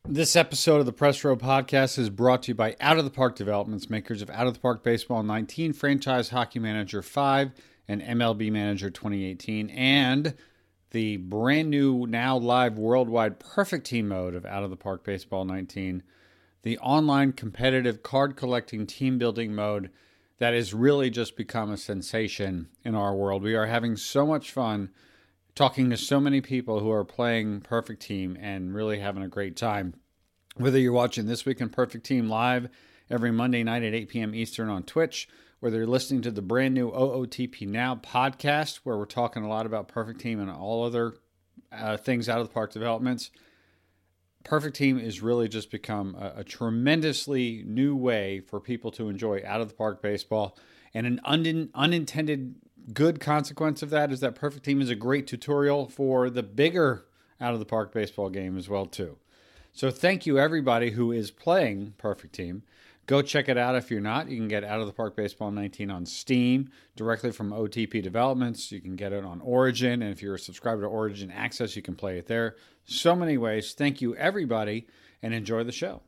This episode of the Press Row Podcast is brought to you by Out of the Park Developments, makers of Out of the Park Baseball 19, Franchise Hockey Manager 5, and MLB Manager 2018, and the brand new, now live worldwide Perfect Team mode of Out of the Park Baseball 19, the online competitive card collecting team building mode that has really just become a sensation in our world. We are having so much fun talking to so many people who are playing Perfect Team and really having a great time. Whether you're watching This Week in Perfect Team live every Monday night at 8 p.m. Eastern on Twitch, whether you're listening to the brand new OOTP Now podcast, where we're talking a lot about Perfect Team and all other things out of the park developments, Perfect Team has really just become a tremendously new way for people to enjoy out of the park baseball. And an unintended good consequence of that is that Perfect Team is a great tutorial for the bigger out of the park baseball game as well too. So thank you everybody who is playing Perfect Team. Go check it out if you're not. You can get Out of the Park Baseball 19 on Steam directly from OTP Developments. You can get it on Origin, and if you're a subscriber to Origin Access, you can play it there. So many ways. Thank you everybody, and enjoy the show.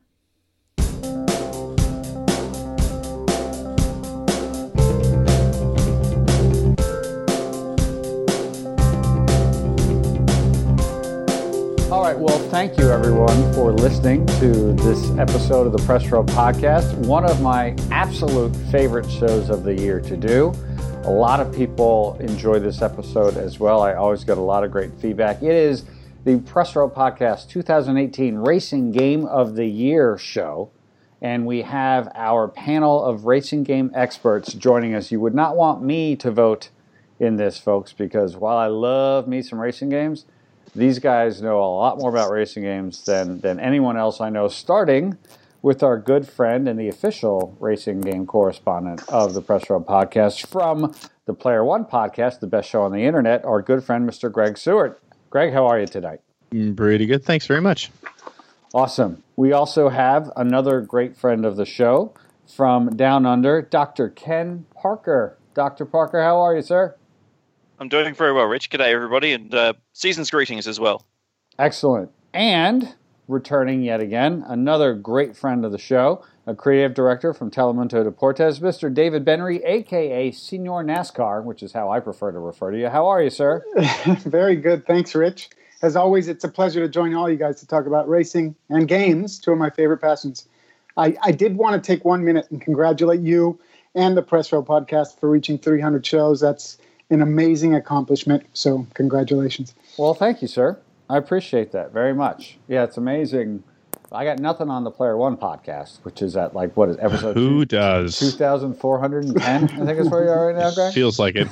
All right, well, thank you, everyone, for listening to this episode of the Press Row Podcast, one of my absolute favorite shows of the year to do. A lot of people enjoy this episode as well. I always get a lot of great feedback. It is the Press Row Podcast 2018 Racing Game of the Year show, and we have our panel of racing game experts joining us. You would not want me to vote in this, folks, because while I love me some racing games, these guys know a lot more about racing games than anyone else I know, starting with our good friend and the official racing game correspondent of the Press Row Podcast from the Player One Podcast, the best show on the internet, our good friend, Mr. Greg Seward. Greg, how are you tonight? Pretty good. Thanks very much. Awesome. We also have another great friend of the show from Down Under, Dr. Ken Parker. Dr. Parker, how are you, sir? I'm doing very well, Rich. G'day, everybody, and season's greetings as well. Excellent. And returning yet again, another great friend of the show, a creative director from Telemundo Deportes, Mr. David Benry, a.k.a. Senior NASCAR, which is how I prefer to refer to you. How are you, sir? Very good. Thanks, Rich. As always, it's a pleasure to join all you guys to talk about racing and games, two of my favorite passions. I did want to take 1 minute and congratulate you and the Press Row Podcast for reaching 300 shows. That's an amazing accomplishment, so congratulations. Well, thank you, sir. I appreciate that very much. Yeah, it's amazing. I got nothing on the Player One Podcast, which is at, like, what is episode Who does? 2,410, I think is where you are right now, Greg? Feels like it.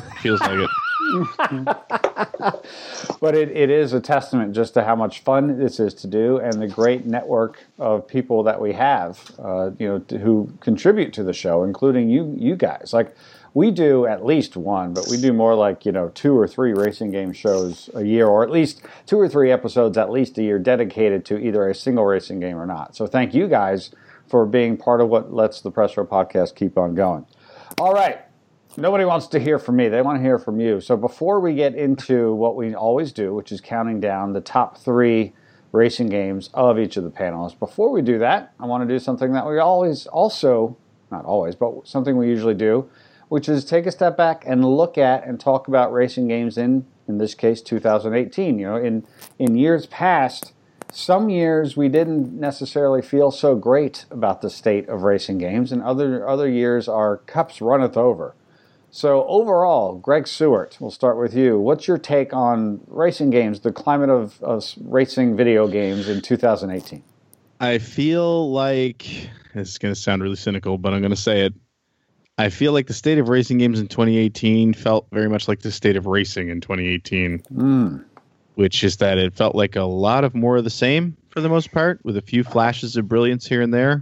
But it is a testament just to how much fun this is to do and the great network of people that we have, who contribute to the show, including you guys. Like, we do at least one, but we do more like, 2 or 3 racing game shows a year, or at least 2 or 3 episodes at least a year dedicated to either a single racing game or not. So thank you guys for being part of what lets the Press Row Podcast keep on going. All right. Nobody wants to hear from me. They want to hear from you. So before we get into what we always do, which is counting down the top 3 racing games of each of the panelists, before we do that, I want to do something that we not always, but something we usually do, which is take a step back and look at and talk about racing games in this case, 2018. In years past, some years we didn't necessarily feel so great about the state of racing games, and other years our cups runneth over. So overall, Greg Seward, we'll start with you. What's your take on racing games, the climate of racing video games in 2018? I feel like, this is going to sound really cynical, but I'm going to say it. I feel like the state of racing games in 2018 felt very much like the state of racing in 2018, which is that it felt like a lot of more of the same for the most part, with a few flashes of brilliance here and there.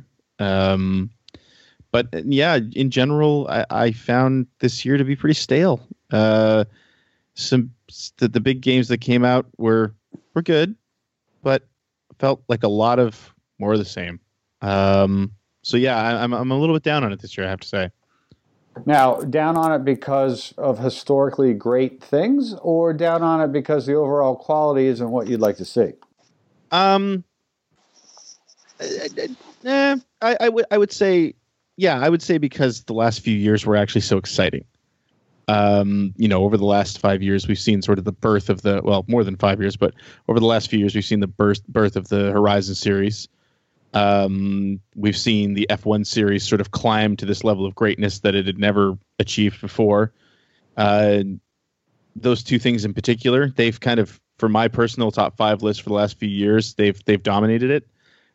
But yeah, in general, I found this year to be pretty stale. The big games that came out were good, but felt like a lot of more of the same. So yeah, I'm a little bit down on it this year, I have to say. Now, down on it because of historically great things, or down on it because the overall quality isn't what you'd like to see? I would say, yeah, I would say because the last few years were actually so exciting. Over the last 5 years, we've seen sort of the birth of more than 5 years, but over the last few years, we've seen the birth of the Horizon series. We've seen the F1 series sort of climb to this level of greatness that it had never achieved before. Those two things in particular, they've kind of, for my personal top 5 list for the last few years, they've dominated it.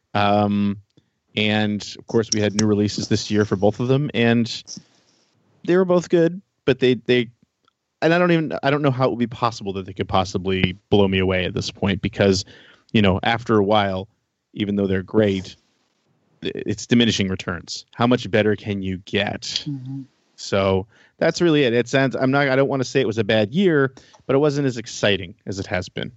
And of course, we had new releases this year for both of them, and they were both good. But they and I don't know how it would be possible that they could possibly blow me away at this point, because, after a while, even though they're great, it's diminishing returns. How much better can you get? Mm-hmm. So that's really it. I don't want to say it was a bad year, but it wasn't as exciting as it has been.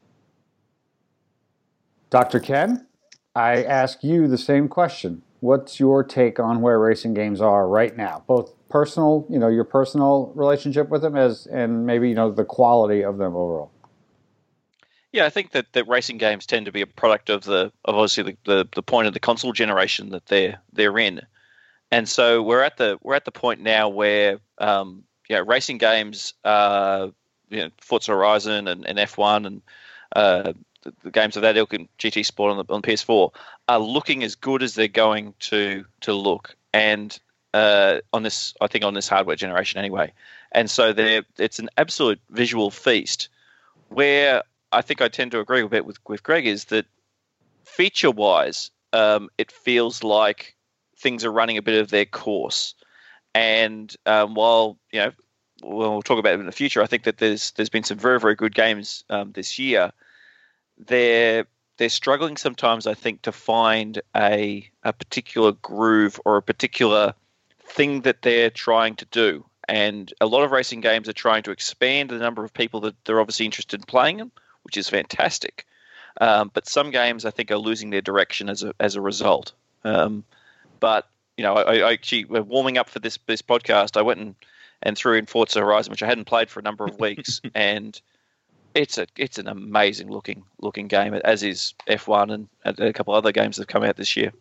Dr. Ken, I ask you the same question. What's your take on where racing games are right now? Both personal, your personal relationship with them and maybe, the quality of them overall. Yeah, I think that racing games tend to be a product of obviously the point of the console generation that they're in. And so we're at the point now where racing games, Forza Horizon and F1 and the games of that ilk and GT Sport on PS4 are looking as good as they're going to look, and on this hardware generation anyway. And so it's an absolute visual feast. Where I think I tend to agree a bit with Greg is that feature-wise, it feels like things are running a bit of their course. And while we'll talk about it in the future, I think that there's been some very, very good games this year. They're struggling sometimes, I think, to find a particular groove or a particular thing that they're trying to do. And a lot of racing games are trying to expand the number of people that they're obviously interested in playing them, which is fantastic. But some games, I think, are losing their direction as a result. But I actually, warming up for this podcast, I went and threw in Forza Horizon, which I hadn't played for a number of weeks, and it's an amazing looking game, as is F1 and a couple other games that have come out this year.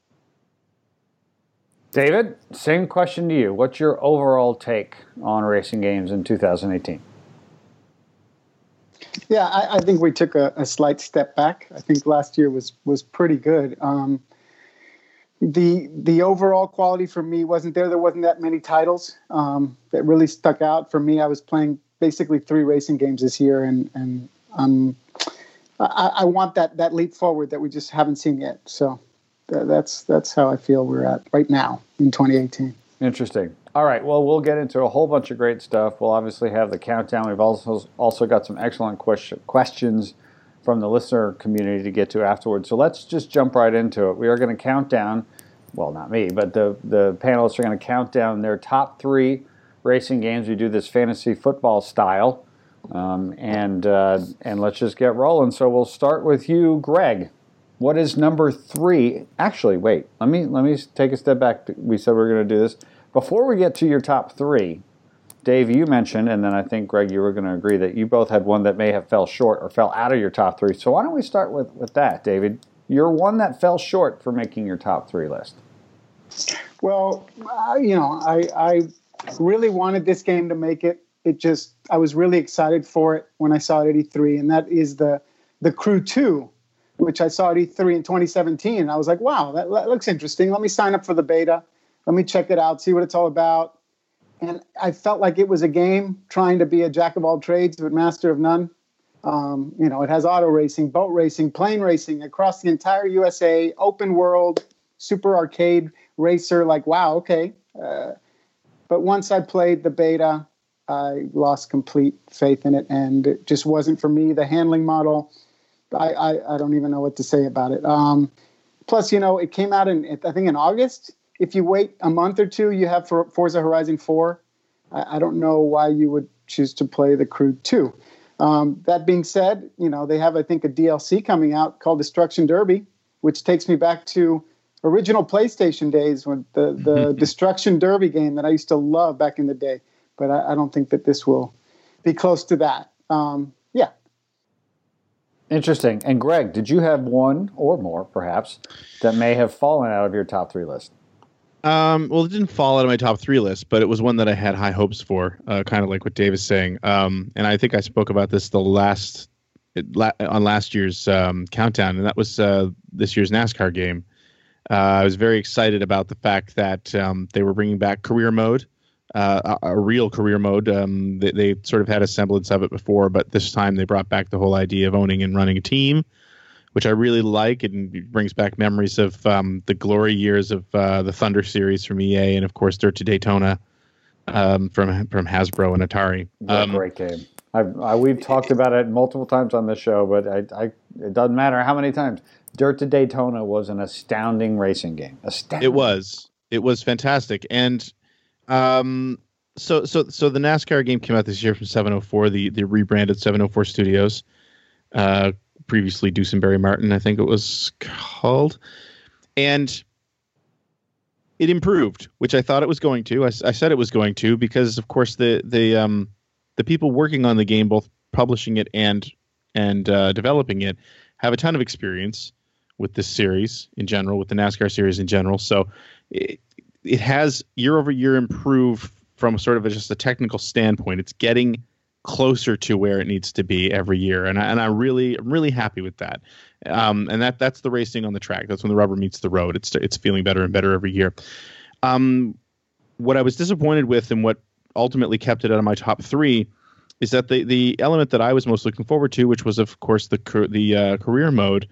David, same question to you. What's your overall take on racing games in 2018? Yeah, I think we took a slight step back. I think last year was pretty good. The overall quality for me wasn't there. There wasn't that many titles that really stuck out for me. I was playing basically 3 racing games this year, and I want that leap forward that we just haven't seen yet. So that's how I feel we're at right now in 2018. Interesting. All right. Well, we'll get into a whole bunch of great stuff. We'll obviously have the countdown. We've also got some excellent questions from the listener community to get to afterwards. So let's just jump right into it. We are going to count down, well, not me, but the panelists are going to count down their top 3 racing games. We do this fantasy football style, and let's just get rolling. So we'll start with you, Greg. What is number 3? Actually, wait. Let me take a step back. We said we were going to do this. Before we get to your top 3, Dave, you mentioned, and then I think, Greg, you were going to agree that you both had one that may have fell short or fell out of your top 3. So why don't we start with that, David? You're one that fell short for making your top 3 list. Well, I really wanted this game to make it. I was really excited for it when I saw it at E3, and that is the Crew 2, which I saw at E3 in 2017. And I was like, wow, that looks interesting. Let me sign up for the beta. Let me check it out, see what it's all about. And I felt like it was a game trying to be a jack of all trades but master of none. It has auto racing, boat racing, plane racing across the entire USA, open world, super arcade racer. Like, wow, okay. But once I played the beta, I lost complete faith in it, and it just wasn't for me. The handling model, I don't even know what to say about it. Plus, it came out I think in August. If you wait a month or 2, you have Forza Horizon 4. I don't know why you would choose to play the Crew 2. That being said, they have, I think, a DLC coming out called Destruction Derby, which takes me back to original PlayStation days when the Destruction Derby game that I used to love back in the day. But I don't think that this will be close to that. Yeah. Interesting. And Greg, did you have one or more, perhaps, that may have fallen out of your top 3 list? Well, it didn't fall out of my top 3 list, but it was one that I had high hopes for, kind of like what Dave is saying. And I think I spoke about this on last year's countdown, and that was this year's NASCAR game. I was very excited about the fact that they were bringing back career mode, a real career mode. They sort of had a semblance of it before, but this time they brought back the whole idea of owning and running a team, which I really like. It brings back memories of the glory years of the Thunder series from EA, and of course Dirt to Daytona from Hasbro and Atari. Great game. We've talked about it multiple times on the show, but it doesn't matter how many times. Dirt to Daytona was an astounding racing game. Astounding. It was fantastic, and so the NASCAR game came out this year from 704, the rebranded 704 Studios. Previously Duesenberry Martin, I think it was called, and it improved, which I thought it was going to. I said it was going to because, of course, the people working on the game, both publishing it and developing it, have a ton of experience with this series in general, with the NASCAR series in general. So it has year over year improved from sort of just a technical standpoint. It's getting closer to where it needs to be every year, and I'm really happy with that. And that's the racing on the track. That's when the rubber meets the road. It's feeling better and better every year. What I was disappointed with, and what ultimately kept it out of my top 3, is that the element that I was most looking forward to, which was of course the career mode.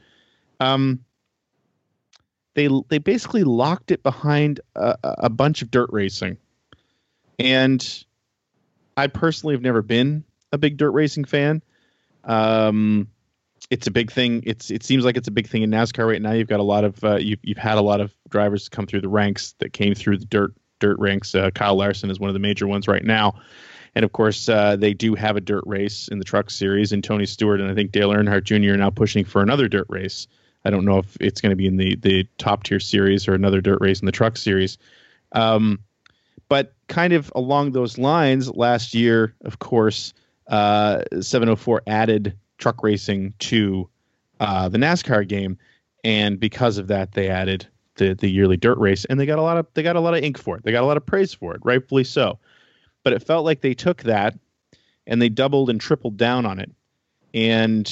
They basically locked it behind a bunch of dirt racing, and I personally have never been a big dirt racing fan. It's a big thing. It seems like it's a big thing in NASCAR right now. You've got a lot of you've had a lot of drivers come through the ranks that came through the dirt ranks. Kyle Larson is one of the major ones right now, and of course they do have a dirt race in the Truck Series. And Tony Stewart and I think Dale Earnhardt Jr. are now pushing for another dirt race. I don't know if it's going to be in the top tier series or another dirt race in the Truck Series. But kind of along those lines, last year, of course, 704 added truck racing to the NASCAR game, and because of that, they added the yearly dirt race, and they got a lot of ink for it. They got a lot of praise for it, rightfully so. But it felt like they took that and they doubled and tripled down on it. And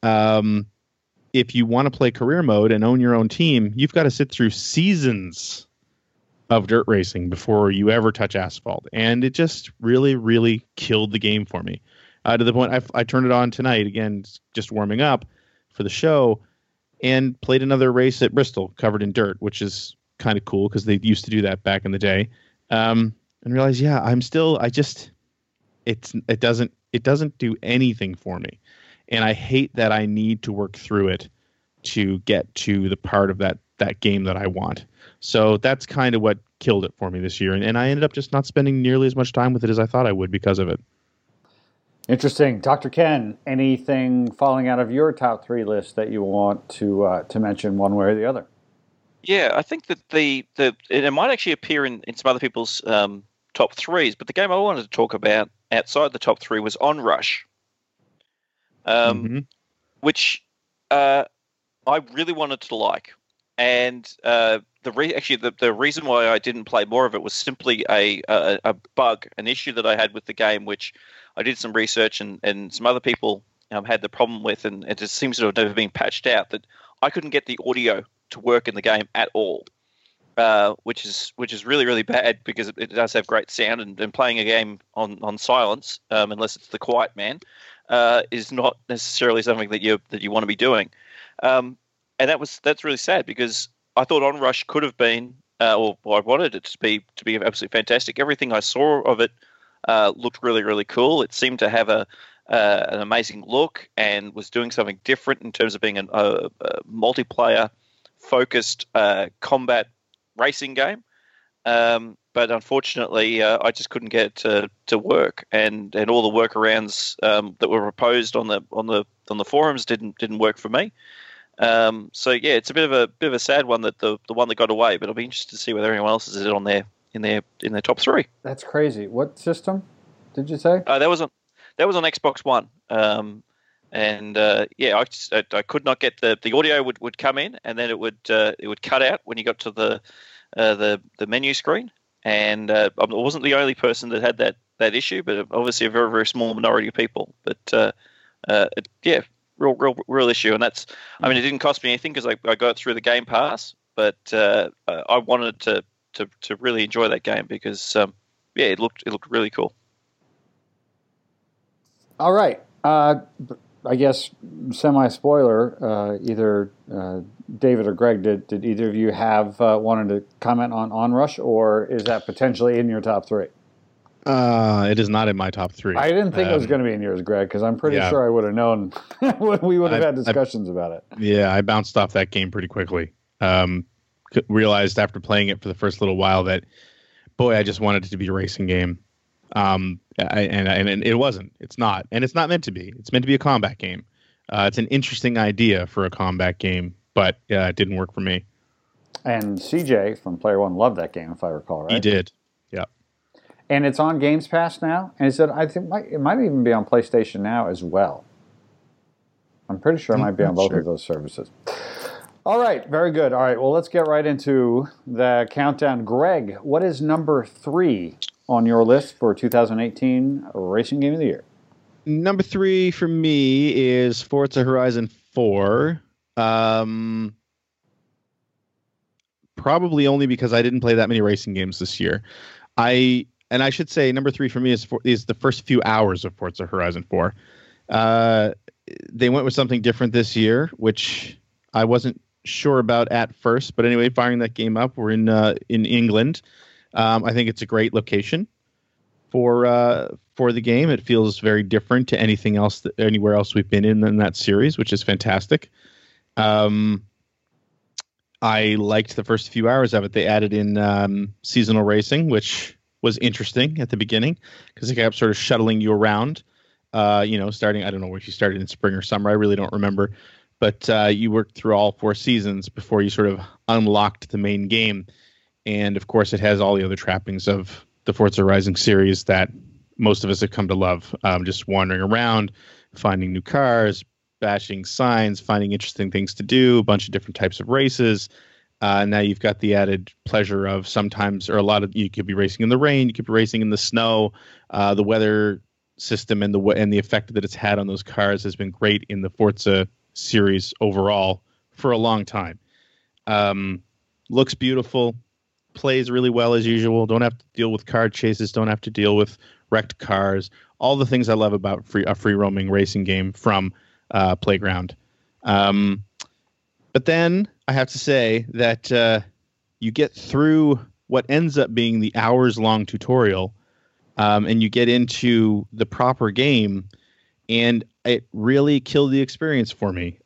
if you want to play career mode and own your own team, you've got to sit through seasons of dirt racing before you ever touch asphalt. And it just really, really killed the game for me. To the point I turned it on tonight, again, just warming up for the show, and played another race at Bristol covered in dirt, which is kind of cool because they used to do that back in the day. And realized, it doesn't do anything for me. And I hate that I need to work through it to get to the part of that game that I want. So that's kind of what killed it for me this year. And I ended up just not spending nearly as much time with it as I thought I would because of it. Interesting. Dr. Ken, anything falling out of your top 3 list that you want to mention one way or the other? Yeah, I think that it might actually appear in some other people's top 3s, but the game I wanted to talk about outside the top 3 was Onrush, which I really wanted to like. And the reason why I didn't play more of it was simply a bug, an issue that I had with the game, which I did some research and some other people had the problem with, and it just seems to have never been patched out, that I couldn't get the audio to work in the game at all, which is really, really bad because it does have great sound, and playing a game on silence, unless it's the Quiet Man, is not necessarily something that you want to be doing. And that's really sad because I thought Onrush could have been, or I wanted it to be absolutely fantastic. Everything I saw of it looked really, really cool. It seemed to have an amazing look and was doing something different in terms of being a multiplayer focused combat racing game. But unfortunately, I just couldn't get it to work, and all the workarounds that were proposed on the forums didn't work for me. So yeah, it's a bit of a sad one that the one that got away, but I'll be interested to see whether anyone else is it on there in their top 3. That's crazy. What system did you say? That was on Xbox One. And I could not get the audio would come in, and then it would cut out when you got to the menu screen. And I wasn't the only person that had that issue, but obviously a very, very small minority of people. But real issue. And it didn't cost me anything because I got through the Game Pass, but I wanted to really enjoy that game because it looked really cool. All right. I guess semi-spoiler, either David or Greg, did either of you have wanted to comment on Onrush, or is that potentially in your top three? It is not in my top three. I didn't think it was going to be in yours, Greg, because I'm pretty sure I would have known when we would have had discussions about it. Yeah, I bounced off that game pretty quickly. Realized after playing it for the first little while that, boy, I just wanted it to be a racing game. And it wasn't. It's not. And it's not meant to be. It's meant to be a combat game. It's an interesting idea for a combat game, but it didn't work for me. And CJ from Player One loved that game, if I recall, right? He did. Yeah. And it's on Games Pass now. And he said, I think it might even be on PlayStation Now as well. I'm pretty sure it might be on both of those services. All right. Very good. All right. Well, let's get right into the countdown. Greg, what is number 3 on your list for 2018 Racing Game of the Year? Number 3 for me is Forza Horizon 4. Probably only because I didn't play that many racing games this year. I should say number 3 for me is the first few hours of Forza Horizon 4. They went with something different this year, which I wasn't sure about at first. But anyway, firing that game up, we're in England. I think it's a great location for the game. It feels very different to anywhere else we've been in that series, which is fantastic. I liked the first few hours of it. They added in seasonal racing, which was interesting at the beginning because they kept sort of shuttling you around. Starting, I don't know if you started in spring or summer. I really don't remember. But you worked through all 4 seasons before you sort of unlocked the main game. And, of course, it has all the other trappings of the Forza Horizon series that most of us have come to love. Just wandering around, finding new cars, bashing signs, finding interesting things to do, a bunch of different types of races. Now you've got the added pleasure of sometimes, or a lot of, you could be racing in the rain, you could be racing in the snow. The weather system and the effect that it's had on those cars has been great in the Forza series overall for a long time. Looks beautiful, plays really well as usual. Don't have to deal with car chases, don't have to deal with wrecked cars. All the things I love about a free roaming racing game from Playground. But then I have to say that you get through what ends up being the hours-long tutorial, and you get into the proper game, and it really killed the experience for me.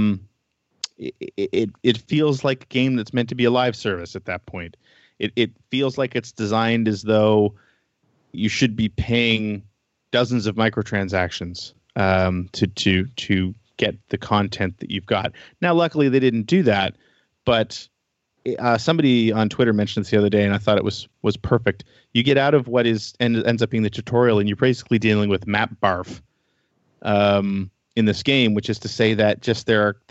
It feels like a game that's meant to be a live service at that point. It feels like it's designed as though you should be paying dozens of microtransactions to get the content that you've got. Now, luckily, they didn't do that, but somebody on Twitter mentioned this the other day, and I thought it was perfect. You get out of what ends up being the tutorial, and you're basically dealing with map barf in this game, which is to say that just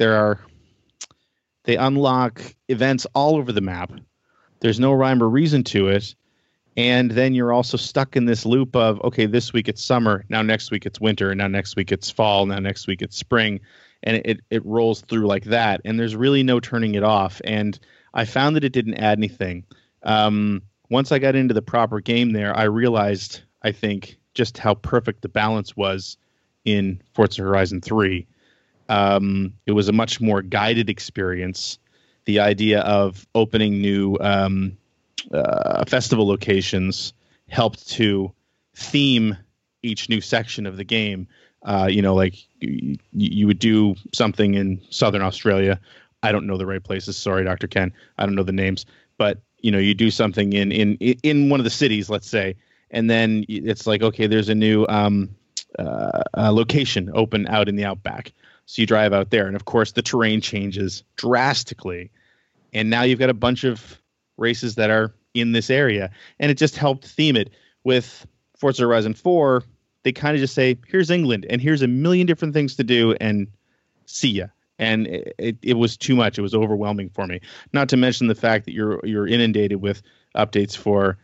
they unlock events all over the map. There's no rhyme or reason to it. And then you're also stuck in this loop of, okay, this week it's summer, now next week it's winter, now next week it's fall, now next week it's spring. And it rolls through like that. And there's really no turning it off. And I found that it didn't add anything. Once I got into the proper game there, I realized, I think, just how perfect the balance was in Forza Horizon 3. It was a much more guided experience. The idea of opening new festival locations helped to theme each new section of the game. Like you would do something in Southern Australia. I don't know the right places. Sorry, Dr. Ken. I don't know the names. But, you do something in one of the cities, let's say, and then it's like, okay, there's a new location open out in the outback. So you drive out there. And, of course, the terrain changes drastically. And now you've got a bunch of races that are in this area. And it just helped theme it. With Forza Horizon 4, they kind of just say, here's England, and here's a million different things to do, and see ya. And it was too much. It was overwhelming for me. Not to mention the fact that you're inundated with updates for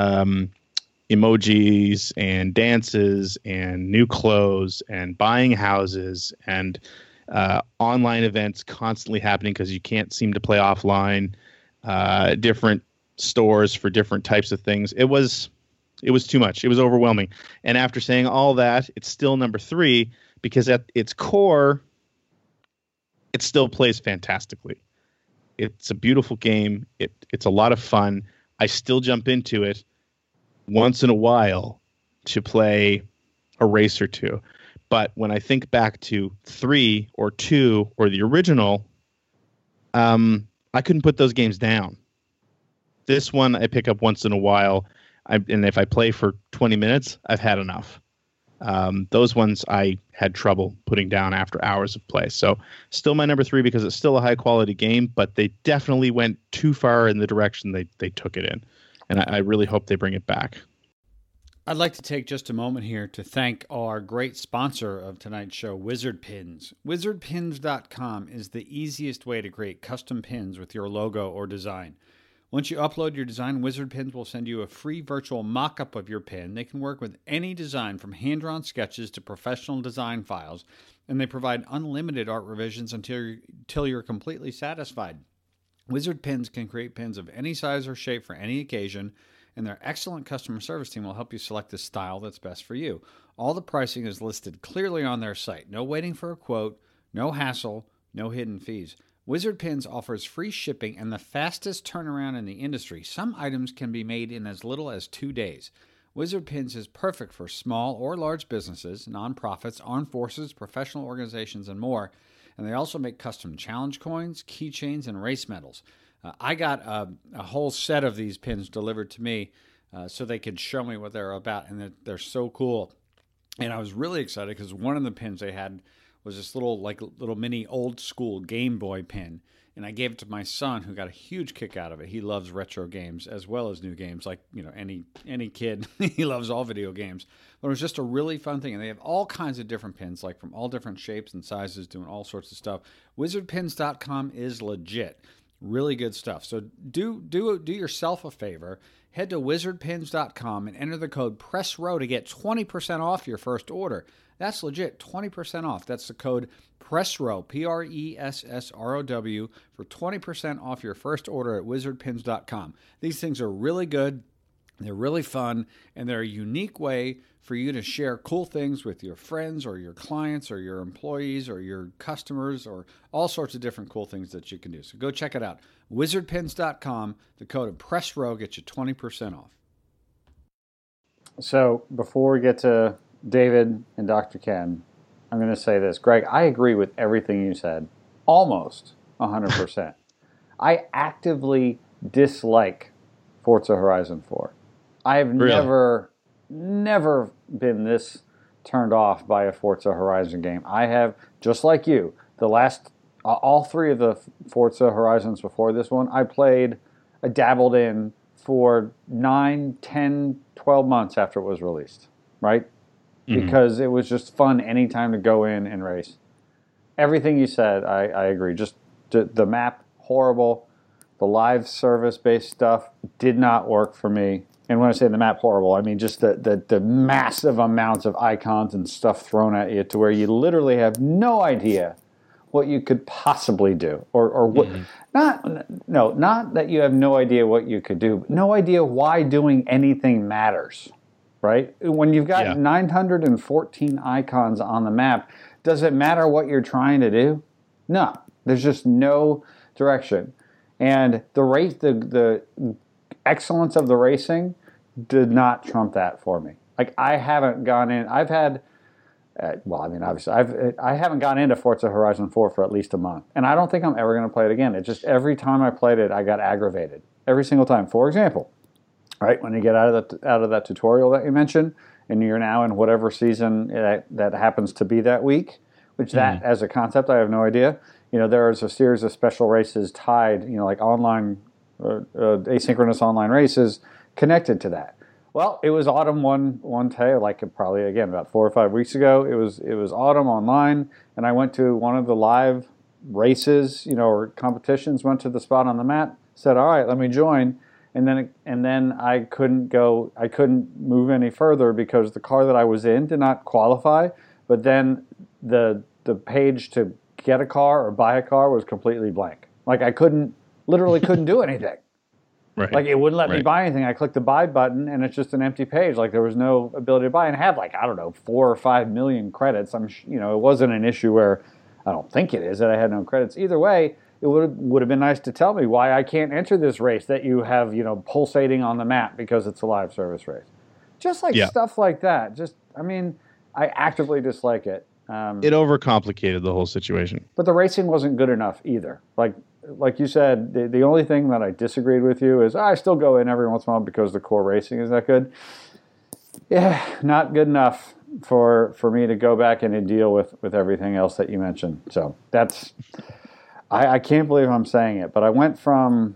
emojis and dances and new clothes and buying houses and online events constantly happening because you can't seem to play offline. Different stores for different types of things. It was too much. It was overwhelming. And after saying all that, it's still number 3 because at its core, it still plays fantastically. It's a beautiful game. It's a lot of fun. I still jump into it once in a while to play a race or two. But when I think back to 3 or 2 or the original, I couldn't put those games down. This one I pick up once in a while, and if I play for 20 minutes, I've had enough. Those ones I had trouble putting down after hours of play. So still my number 3 because it's still a high quality game, but they definitely went too far in the direction they took it in. And I really hope they bring it back. I'd like to take just a moment here to thank our great sponsor of tonight's show, Wizard Pins. WizardPins.com is the easiest way to create custom pins with your logo or design. Once you upload your design, Wizard Pins will send you a free virtual mock-up of your pin. They can work with any design from hand-drawn sketches to professional design files, and they provide unlimited art revisions until you're completely satisfied. Wizard Pins can create pins of any size or shape for any occasion, and their excellent customer service team will help you select the style that's best for you. All the pricing is listed clearly on their site. No waiting for a quote, no hassle, no hidden fees. Wizard Pins offers free shipping and the fastest turnaround in the industry. Some items can be made in as little as 2 days. Wizard Pins is perfect for small or large businesses, nonprofits, armed forces, professional organizations, and more. And they also make custom challenge coins, keychains, and race medals. I got a whole set of these pins delivered to me so they could show me what they're about, and they're so cool. And I was really excited because one of the pins they had was this little mini old school Game Boy pin, and I gave it to my son, who got a huge kick out of it. He loves retro games as well as new games, like any kid. He loves all video games. But it was just a really fun thing, and they have all kinds of different pins, like from all different shapes and sizes, doing all sorts of stuff. WizardPins.com is legit. Really good stuff. So do yourself a favor. Head to wizardpins.com and enter the code PRESSROW to get 20% off your first order. That's legit, 20% off. That's the code PRESSROW, PRESSROW, for 20% off your first order at wizardpins.com. These things are really good. They're really fun, and they're a unique way for you to share cool things with your friends or your clients or your employees or your customers or all sorts of different cool things that you can do. So go check it out. Wizardpins.com. The code of PRESSROW gets you 20% off. So before we get to David and Dr. Ken, I'm going to say this. Greg, I agree with everything you said. Almost 100%. I actively dislike Forza Horizon 4. I've never been this turned off by a Forza Horizon game. I have, just like you, all 3 of the Forza Horizons before this one, I dabbled in for 9, 10, 12 months after it was released, right? Mm-hmm. Because it was just fun anytime to go in and race. Everything you said, I agree. Just the map, horrible. The live service-based stuff did not work for me. And when I say the map horrible, I mean just the massive amounts of icons and stuff thrown at you to where you literally have no idea what you could possibly do. Or what, mm-hmm. Not that you have no idea what you could do, but no idea why doing anything matters, right? When you've got 914 icons on the map, does it matter what you're trying to do? No. There's just no direction. And the excellence of the racing did not trump that for me. Like, I haven't gone in. I've had, obviously, I haven't gone into Forza Horizon 4 for at least a month, and I don't think I'm ever going to play it again. It just, every time I played it, I got aggravated every single time. For example, right when you get out of that tutorial that you mentioned, and you're now in whatever season that happens to be that week, which that as a concept I have no idea. There is a series of special races tied, like online, asynchronous online races connected to that. Well, it was autumn one day, like probably again about 4 or 5 weeks ago. It was autumn online, and I went to one of the live races, or competitions. Went to the spot on the map, said, "All right, let me join," and then I couldn't go. I couldn't move any further because the car that I was in did not qualify. But then the page to get a car or buy a car was completely blank. Like I literally couldn't do anything. Right. Like it wouldn't let me buy anything. I clicked the buy button and it's just an empty page. Like there was no ability to buy, and I had 4 or 5 million credits. It wasn't an issue where I don't think it is that I had no credits. Either way, it would have been nice to tell me why I can't enter this race that you have pulsating on the map because it's a live service race. Just stuff like that. I actively dislike it. It overcomplicated the whole situation. But the racing wasn't good enough either. Like you said, the only thing that I disagreed with you is I still go in every once in a while because the core racing is that good. Yeah, not good enough for me to go back and deal with everything else that you mentioned. So that's I can't believe I'm saying it, but I went from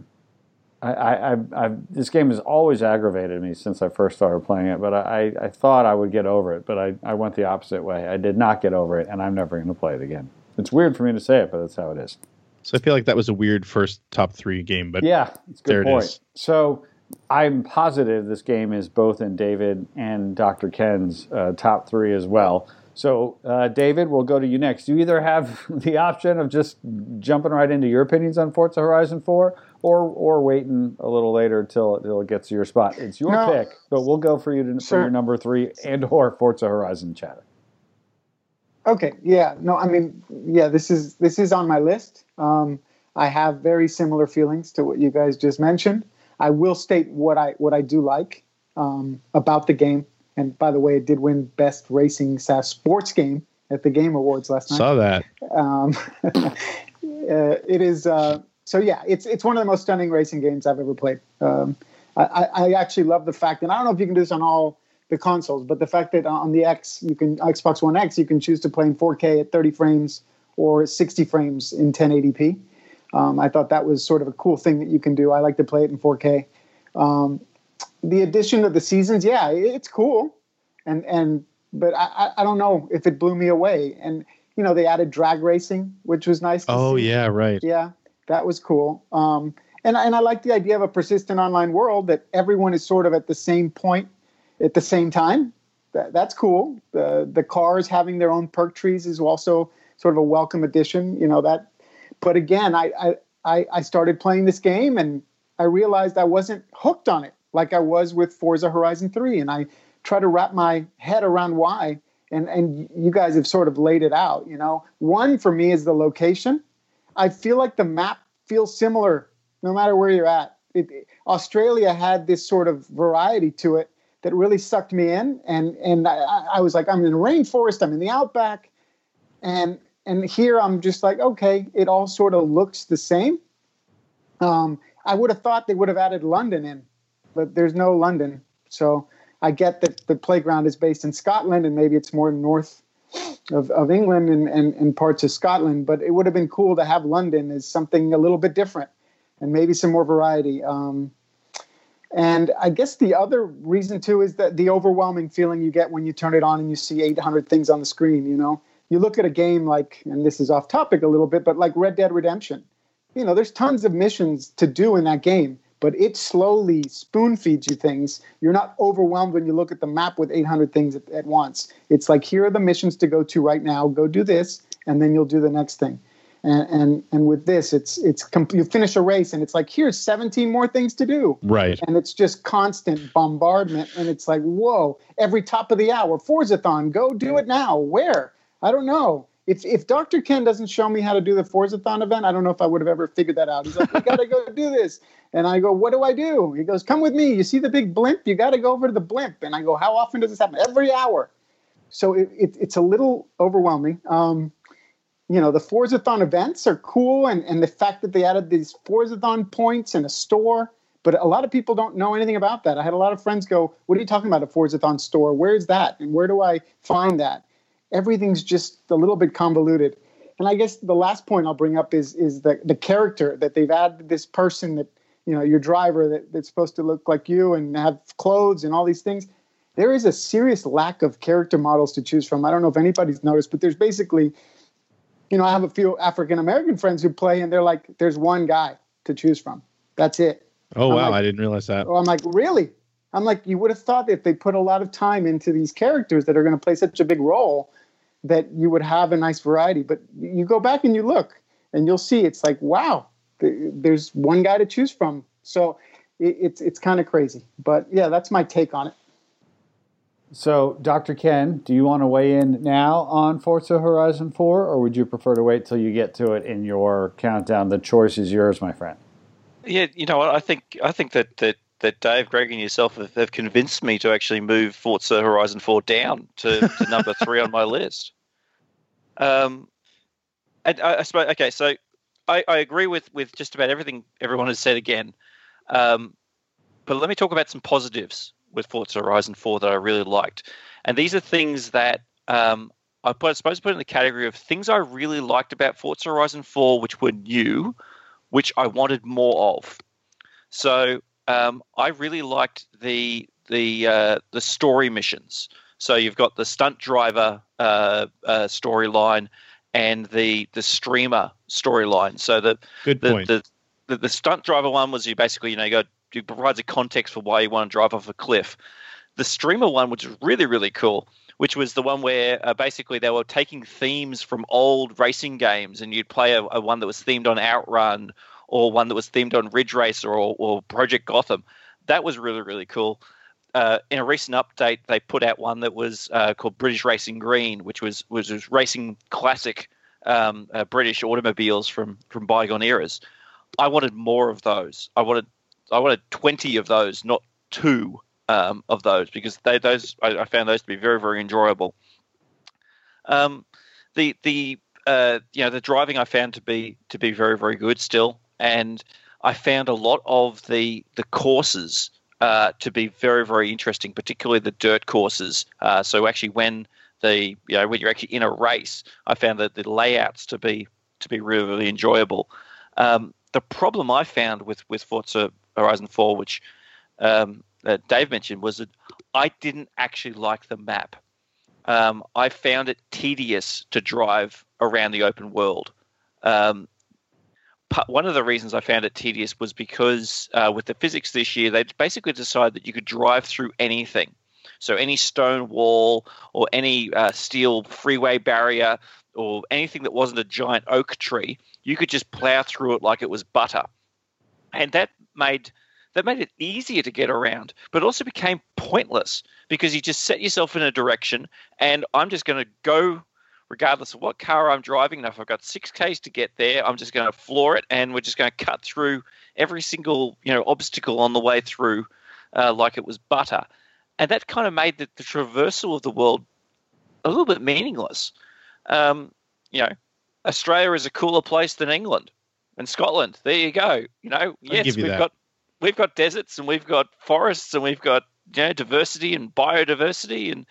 this game has always aggravated me since I first started playing it, but I thought I would get over it, but I went the opposite way. I did not get over it, and I'm never going to play it again. It's weird for me to say it, but that's how it is. So I feel like that was a weird first top 3 game, but yeah, it's a good point. It is. So I'm positive this game is both in David and Dr. Ken's top 3 as well. So David, we'll go to you next. You either have the option of just jumping right into your opinions on Forza Horizon 4 or waiting a little later till it gets to your spot. It's your pick, but we'll go for you for your number 3 and or Forza Horizon chatter. Okay. Yeah. No. I mean, yeah. This is on my list. I have very similar feelings to what you guys just mentioned. I will state what I do like about the game. And by the way, it did win Best Racing SaaS Sports Game at the Game Awards last night. Saw that. It is. So yeah, it's one of the most stunning racing games I've ever played. I actually love the fact, and I don't know if you can do this on all the consoles, but the fact that on the Xbox One X, you can choose to play in 4K at 30 frames or 60 frames in 1080p. I thought that was sort of a cool thing that you can do. I like to play it in 4K. The addition of the seasons, yeah, it's cool, but I don't know if it blew me away. And they added drag racing, which was nice. Oh yeah, right. Yeah, that was cool. And I like the idea of a persistent online world that everyone is sort of at the same point at the same time. That's cool. The cars having their own perk trees is also sort of a welcome addition. That. But again, I started playing this game and I realized I wasn't hooked on it like I was with Forza Horizon 3. And I try to wrap my head around why. And you guys have sort of laid it out. One for me is the location. I feel like the map feels similar no matter where you're at. Australia had this sort of variety to it that really sucked me in. And I was like, I'm in the rainforest, I'm in the outback. And here I'm just like, okay, it all sort of looks the same. I would have thought they would have added London in, but there's no London. So I get that the playground is based in Scotland and maybe it's more north of England and parts of Scotland, but it would have been cool to have London as something a little bit different and maybe some more variety. And I guess the other reason too is that the overwhelming feeling you get when you turn it on and you see 800 things on the screen. You look at a game like, and this is off topic a little bit, but like Red Dead Redemption. There's tons of missions to do in that game, but it slowly spoon feeds you things. You're not overwhelmed when you look at the map with 800 things at once. It's like, here are the missions to go to right now. Go do this, and then you'll do the next thing. And with this, you finish a race, and it's like, here's 17 more things to do. Right. And it's just constant bombardment, and it's like, whoa, every top of the hour, Forzathon, go do it now. Where? I don't know. If Dr. Ken doesn't show me how to do the Forzathon event, I don't know if I would have ever figured that out. He's like, you got to go do this. And I go, what do I do? He goes, come with me. You see the big blimp? You got to go over to the blimp. And I go, how often does this happen? Every hour. So it's a little overwhelming. The Forzathon events are cool. And the fact that they added these Forzathon points and a store. But a lot of people don't know anything about that. I had a lot of friends go, what are you talking about, a Forzathon store? Where's that? And where do I find that? Everything's just a little bit convoluted. And I guess the last point I'll bring up is the character that they've added, this person that your driver that's supposed to look like you and have clothes and all these things. There is a serious lack of character models to choose from. I don't know if anybody's noticed, but there's basically, I have a few African-American friends who play, and they're like, there's one guy to choose from. That's it. Oh, wow. I didn't realize that. I'm like, really? I'm like, you would have thought that if they put a lot of time into these characters that are going to play such a big role that you would have a nice variety. But you go back and you look, and you'll see it's like, wow, there's one guy to choose from. So it's kind of crazy. But, yeah, that's my take on it. So, Dr. Ken, do you want to weigh in now on Forza Horizon 4, or would you prefer to wait till you get to it in your countdown? The choice is yours, my friend. Yeah, I think that Dave, Greg, and yourself have convinced me to actually move Forza Horizon 4 down to number 3 on my list. And I suppose, okay, so I agree with just about everything everyone has said again. But let me talk about some positives with Forza Horizon 4 that I really liked. And these are things that I suppose put in the category of things I really liked about Forza Horizon 4, which were new, which I wanted more of. So I really liked the story missions. So you've got the stunt driver storyline and the streamer storyline. So the stunt driver one was you basically it provides a context for why you want to drive off a cliff. The streamer one, which was really, really cool, which was the one where basically they were taking themes from old racing games, and you'd play a one that was themed on Outrun or one that was themed on Ridge Racer or Project Gotham. That was really, really cool. In a recent update, they put out one that was called British Racing Green, which was racing classic British automobiles from bygone eras. I wanted more of those. I wanted 20 of those, not 2 of those, because I found those to be very, very enjoyable. The driving I found to be very, very good still, and I found a lot of the courses to be very, very interesting, particularly the dirt courses. So actually, when you're actually in a race, I found that the layouts to be really, really enjoyable. The problem I found with Forza Horizon 4, which Dave mentioned, was that I didn't actually like the map. I found it tedious to drive around the open world. One of the reasons I found it tedious was because with the physics this year, they basically decided that you could drive through anything. So any stone wall or any steel freeway barrier or anything that wasn't a giant oak tree, you could just plow through it like it was butter. And that made it easier to get around, but also became pointless because you just set yourself in a direction, and I'm just going to go regardless of what car I'm driving. And if I've got 6Ks to get there, I'm just going to floor it, and we're just going to cut through every single obstacle on the way through like it was butter. And that kind of made the traversal of the world a little bit meaningless. Australia is a cooler place than England and Scotland. There you go. Yes, we've got deserts and we've got forests and we've got diversity and biodiversity, and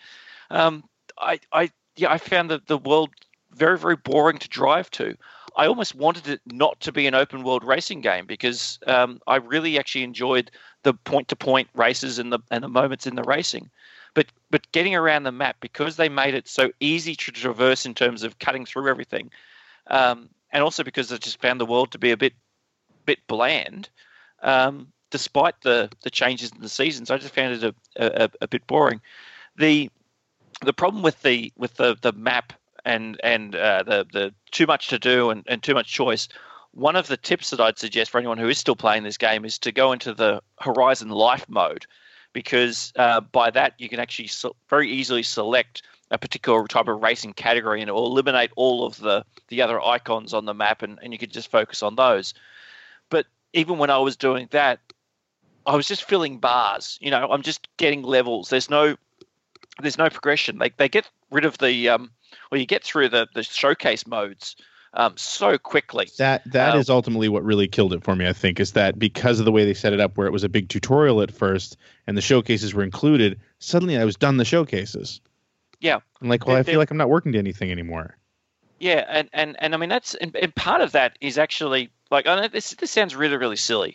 I found the world very, very boring to drive to. I almost wanted it not to be an open world racing game because I really actually enjoyed the point to point races and the moments in the racing. But getting around the map, because they made it so easy to traverse in terms of cutting through everything, and also because I just found the world to be a bit bland, despite the changes in the seasons, I just found it a bit boring. The problem with the map and the too much to do and too much choice, one of the tips that I'd suggest for anyone who is still playing this game is to go into the Horizon Life mode, because by that you can actually very easily select a particular type of racing category and it will eliminate all of the other icons on the map, and you can just focus on those. But even when I was doing that, I was just filling bars. I'm just getting levels. There's no progression. They get rid of you get through the showcase modes so quickly. That is ultimately what really killed it for me, I think, is that because of the way they set it up, where it was a big tutorial at first and the showcases were included, suddenly I was done the showcases. Yeah. I'm like, well, I feel like I'm not working to anything anymore. Yeah, and I mean, that's and part of that is actually, like, I know this sounds really, really silly,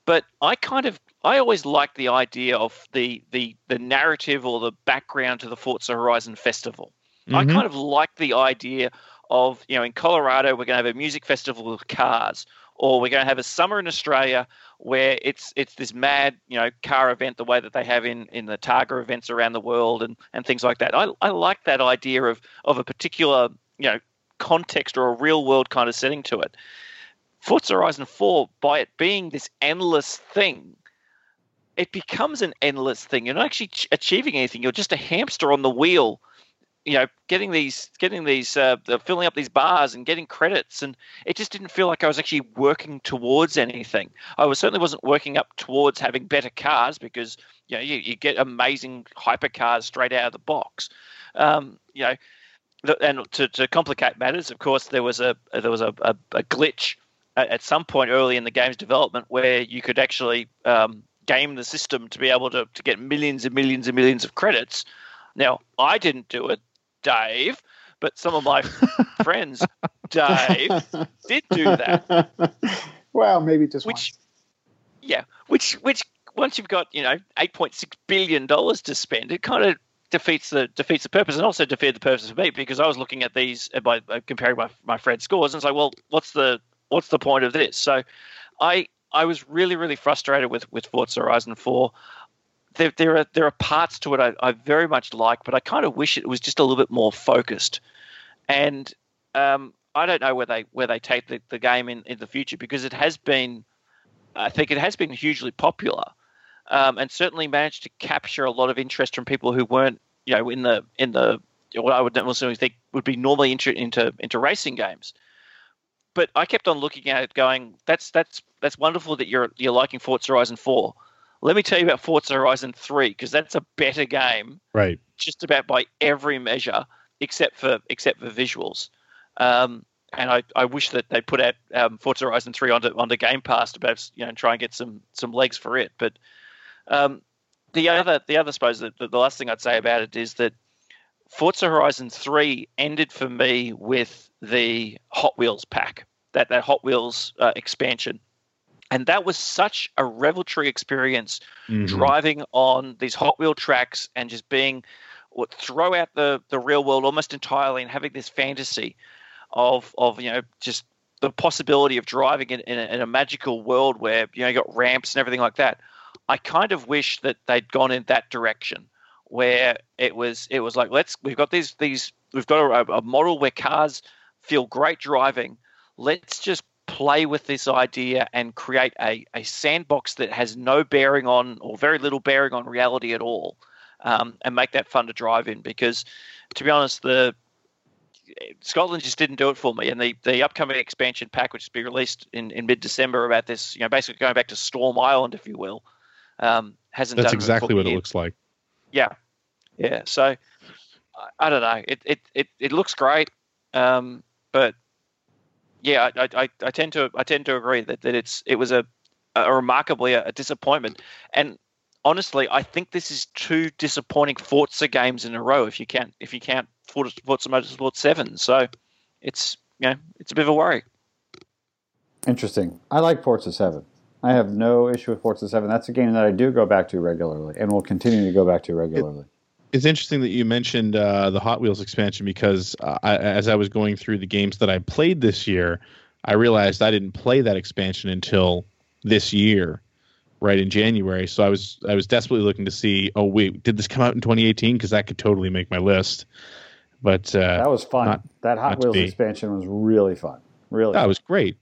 But I always liked the idea of the narrative or the background to the Forza Horizon Festival. I kind of like the idea of, in Colorado, we're going to have a music festival with cars, or we're going to have a summer in Australia where it's this mad, car event the way that they have in the Targa events around the world and things like that. I like that idea of a particular, context or a real world kind of setting to it. Forza Horizon 4, by it being this endless thing, it becomes an endless thing. You're not actually achieving anything. You're just a hamster on the wheel, getting these, filling up these bars and getting credits. And it just didn't feel like I was actually working towards anything. I certainly wasn't working up towards having better cars because, you get amazing hypercars straight out of the box. And to complicate matters, of course, there was a glitch at some point early in the game's development where you could actually game the system to be able to get millions and millions and millions of credits. Now, I didn't do it, Dave, but some of my friends, Dave, did do that. Well, maybe just once. Yeah, which once you've got $8.6 billion to spend, it kind of defeats the purpose, and also defeated the purpose for me because I was looking at these by comparing my friends' scores and it's like, well, what's the point of this? So, I was really, really frustrated with Forza Horizon 4. There are parts to it I very much like, but I kind of wish it was just a little bit more focused. And I don't know where they take the game in the future because I think it has been hugely popular, and certainly managed to capture a lot of interest from people who weren't in the what I would also think would be normally into racing games. But I kept on looking at it, going, "That's wonderful that you're liking Forza Horizon 4. Let me tell you about Forza Horizon 3 because that's a better game, right? Just about by every measure, except for visuals." And I wish that they put out Forza Horizon 3 onto Game Pass to perhaps try and get some legs for it. But the other I suppose the last thing I'd say about it is that Forza Horizon 3 ended for me with the Hot Wheels pack, that Hot Wheels expansion. And that was such a revelatory experience, driving on these Hot Wheel tracks and just being throw out the real world almost entirely and having this fantasy of just the possibility of driving in a magical world where you got ramps and everything like that. I kind of wish that they'd gone in that direction, where it was like we've got a model where cars feel great driving. Let's just play with this idea and create a sandbox that has no bearing on or very little bearing on reality at all, and make that fun to drive in. Because, to be honest, Scotland just didn't do it for me. And the upcoming expansion pack, which will be released in mid-December, about this, basically going back to Storm Island, if you will, hasn't That's done it. That's exactly what it looks like. Yeah. So I don't know. It looks great, but yeah, I tend to agree that it was a remarkably a disappointment. And honestly, I think this is two disappointing Forza games in a row. If you count Forza Motorsport 7, so it's a bit of a worry. Interesting. I like Forza 7. I have no issue with Forza 7. That's a game that I do go back to regularly and will continue to go back to regularly. It's interesting that you mentioned the Hot Wheels expansion because as I was going through the games that I played this year, I realized I didn't play that expansion until this year, right in January. So I was desperately looking to see, oh wait, did this come out in 2018? Because that could totally make my list. But that was fun. That Hot Wheels expansion was really fun. Really, that was great.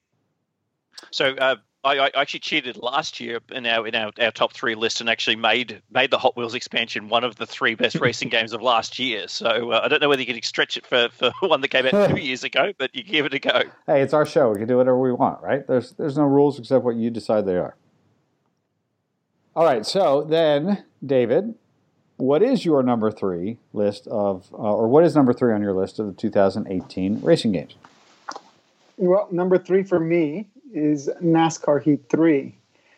So I actually cheated last year in our top 3 list and actually made the Hot Wheels expansion one of the 3 best racing games of last year. So I don't know whether you can stretch it for one that came out 2 years ago, but you can give it a go. Hey, it's our show. We can do whatever we want, right? There's no rules except what you decide they are. All right. So then, David, what is your number 3 list of, or what is number 3 on your list of the 2018 racing games? Well, number 3 for me is NASCAR Heat 3.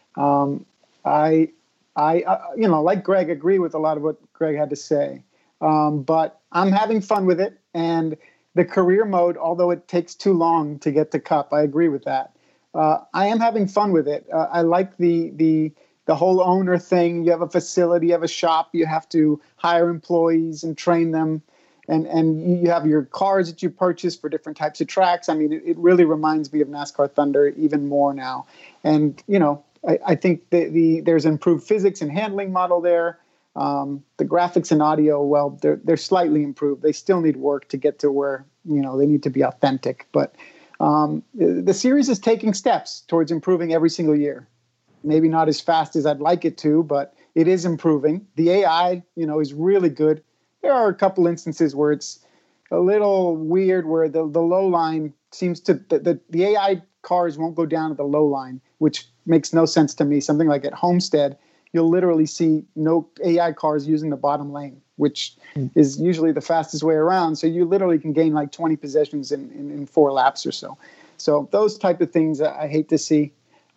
I like Greg, agree with a lot of what Greg had to say. But I'm having fun with it. And the career mode, although it takes too long to get to Cup, I agree with that. I am having fun with it. I like the whole owner thing. You have a facility, you have a shop, you have to hire employees and train them. And you have your cars that you purchase for different types of tracks. I mean, it really reminds me of NASCAR Thunder even more now. And, I think there's improved physics and handling model there. The graphics and audio, well, they're slightly improved. They still need work to get to where, they need to be authentic. But the series is taking steps towards improving every single year. Maybe not as fast as I'd like it to, but it is improving. The AI, is really good. There are a couple instances where it's a little weird, where the low line seems to the AI cars won't go down at the low line, which makes no sense to me. Something like at Homestead, you'll literally see no AI cars using the bottom lane, which is usually the fastest way around. So you literally can gain like 20 possessions in 4 laps or so. So those type of things I hate to see.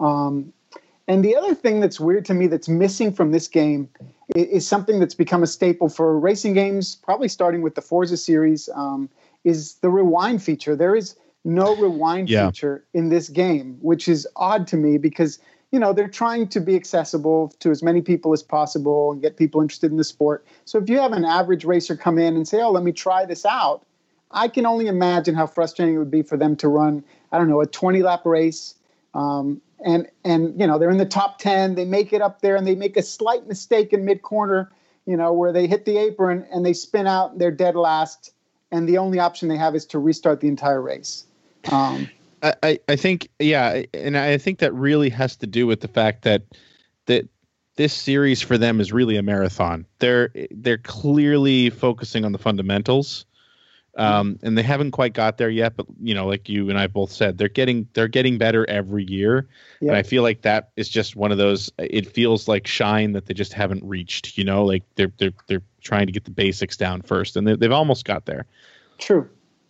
And the other thing that's weird to me that's missing from this game is something that's become a staple for racing games, probably starting with the Forza series, is the rewind feature. There is no rewind feature in this game, which is odd to me because, they're trying to be accessible to as many people as possible and get people interested in the sport. So if you have an average racer come in and say, oh, let me try this out, I can only imagine how frustrating it would be for them to run, I don't know, a 20-lap race. And they're in the top 10, they make it up there and they make a slight mistake in mid-corner, where they hit the apron and they spin out and they're dead last. And the only option they have is to restart the entire race. I think, and I think that really has to do with the fact that this series for them is really a marathon. They're clearly focusing on the fundamentals. And they haven't quite got there yet, but like you and I both said, they're getting better every year. Yep. And I feel like that is just one of those. It feels like Shine that they just haven't reached. Like they're trying to get the basics down first, and they've almost got there. True.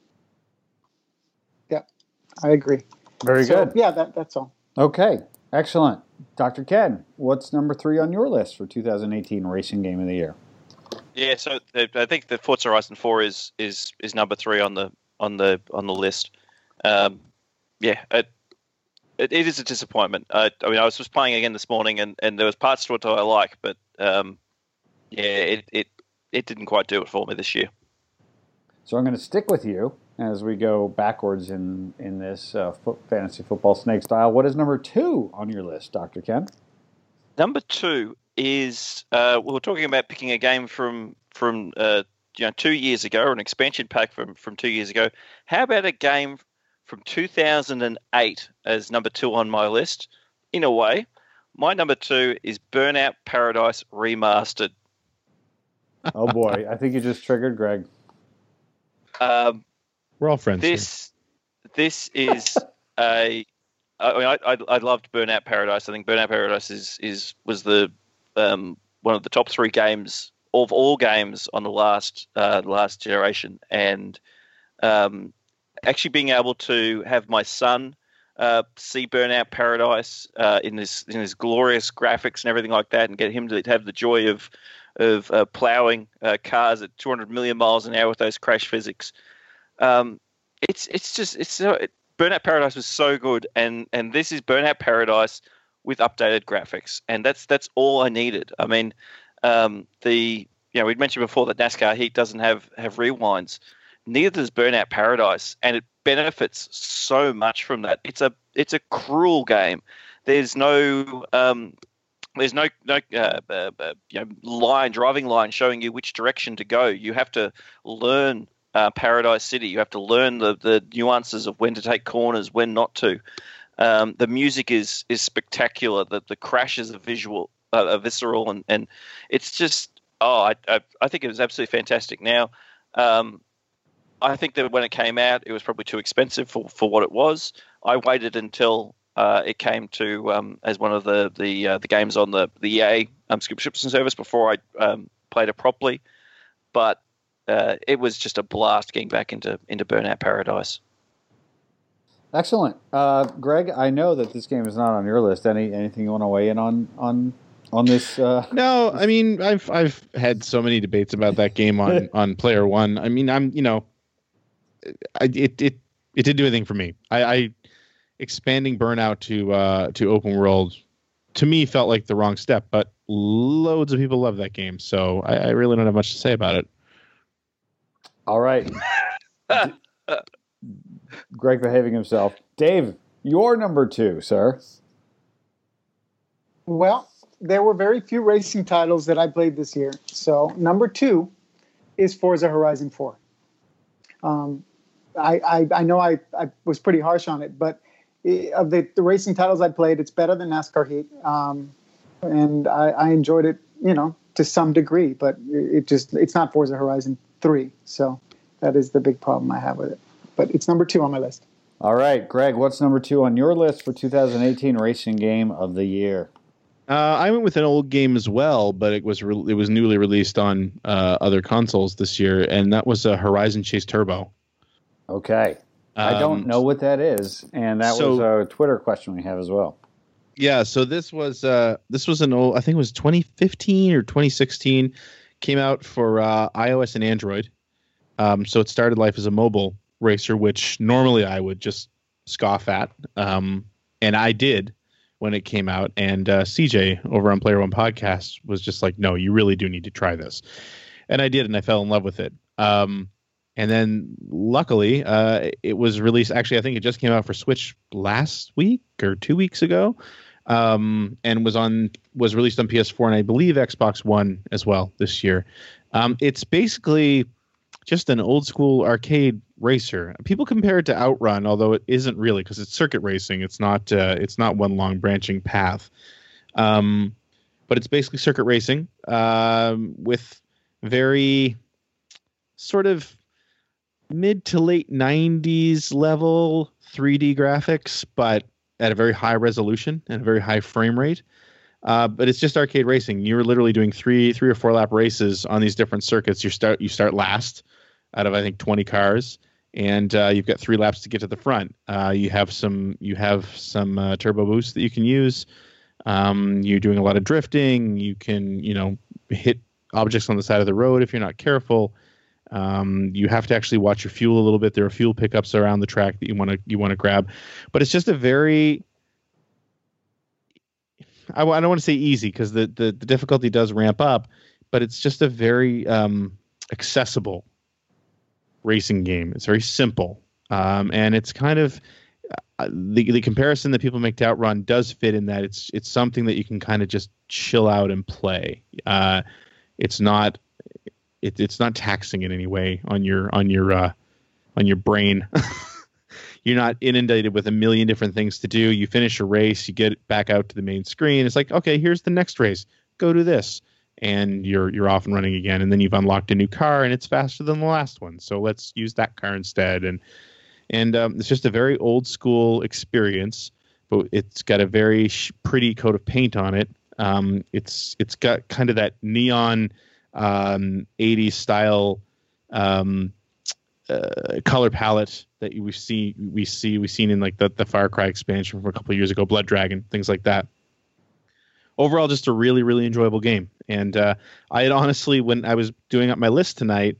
Yeah, I agree. Very good. Yeah, that's all. Okay, excellent, Dr. Ken. What's number 3 on your list for 2018 Racing Game of the Year? Yeah, so I think the Forza Horizon 4 is number 3 on the list. It is a disappointment. I was just playing again this morning, and there was parts to it that I like, but it didn't quite do it for me this year. So I'm going to stick with you as we go backwards in this fantasy football snake style. What is number 2 on your list, Dr. Ken? Number 2 is we were talking about picking a game from 2 years ago, or an expansion pack from 2 years ago. How about a game from 2008 as number 2 on my list? In a way, my number 2 is Burnout Paradise Remastered. Oh boy, I think you just triggered Greg. We're all friends. This is I loved Burnout Paradise. I think Burnout Paradise was the one of the top 3 games of all games on the last generation, and actually being able to have my son see Burnout Paradise in this glorious graphics and everything like that, and get him to have the joy of plowing cars at 200 million miles an hour with those crash physics. Burnout Paradise was so good, and this is Burnout Paradise with updated graphics, and that's all I needed. I mean, we'd mentioned before that NASCAR Heat doesn't have rewinds. Neither does Burnout Paradise, and it benefits so much from that. It's a cruel game. There's no driving line showing you which direction to go. You have to learn Paradise City. You have to learn the nuances of when to take corners, when not to. The music is spectacular. The crashes are visceral, and it's just I think it was absolutely fantastic. Now, I think that when it came out, it was probably too expensive for what it was. I waited until it came to as one of the games on the EA subscription service before I played it properly. But it was just a blast getting back into Burnout Paradise. Excellent, Greg. I know that this game is not on your list. Anything you want to weigh in on this? No, I mean I've had so many debates about that game on Player One. I mean it didn't do anything for me. expanding Burnout to open world, to me, felt like the wrong step. But loads of people love that game, so I really don't have much to say about it. All right. Greg behaving himself. Dave, your number 2, sir. Well, there were very few racing titles that I played this year. So number 2 is Forza Horizon 4. I know I was pretty harsh on it, but of the racing titles I played, it's better than NASCAR Heat. And I enjoyed it, to some degree, but it's not Forza Horizon 3. So that is the big problem I have with it. But it's number 2 on my list. All right, Greg, what's number 2 on your list for 2018 Racing Game of the Year? I went with an old game as well, but it was newly released on other consoles this year, and that was Horizon Chase Turbo. Okay. I don't know what that is, and that was a Twitter question we have as well. Yeah, so this was an old, I think it was 2015 or 2016, came out for iOS and Android. So it started life as a mobile racer, which normally I would just scoff at, and I did when it came out. And CJ over on Player One Podcast was just like, "No, you really do need to try this," and I did, and I fell in love with it. And then, luckily, it was released. Actually, I think it just came out for Switch last week or 2 weeks ago, and was released on PS4 and I believe Xbox One as well this year. It's basically just an old school arcade racer. People compare it to Outrun, although it isn't really, because it's circuit racing. It's not one long branching path. But it's basically circuit racing with very sort of mid to late 90s level 3D graphics, but at a very high resolution and a very high frame rate. But it's just arcade racing. You're literally doing three or four lap races on these different circuits. You start last out of, I think, 20 cars, and you've got 3 laps to get to the front. You have some turbo boost that you can use. You're doing a lot of drifting. You can, hit objects on the side of the road if you're not careful. You have to actually watch your fuel a little bit. There are fuel pickups around the track that you want to grab, but it's just a very, I don't want to say easy, because the difficulty does ramp up, but it's just a very accessible racing game. It's very simple, and it's kind of the comparison that people make to Outrun does fit in that it's something that you can kind of just chill out and play. It's not taxing in any way on your brain. You're not inundated with a million different things to do. You finish a race, you get back out to the main screen. It's like, okay, here's the next race. Go do this, and you're off and running again. And then you've unlocked a new car, and it's faster than the last one. So let's use that car instead. And it's just a very old school experience, but it's got a very pretty coat of paint on it. It's got kind of that neon 80s style color palette that we've seen in like the Far Cry expansion from a couple of years ago, Blood Dragon, things like that. Overall, just a really, really enjoyable game. And I had honestly, when I was doing up my list tonight,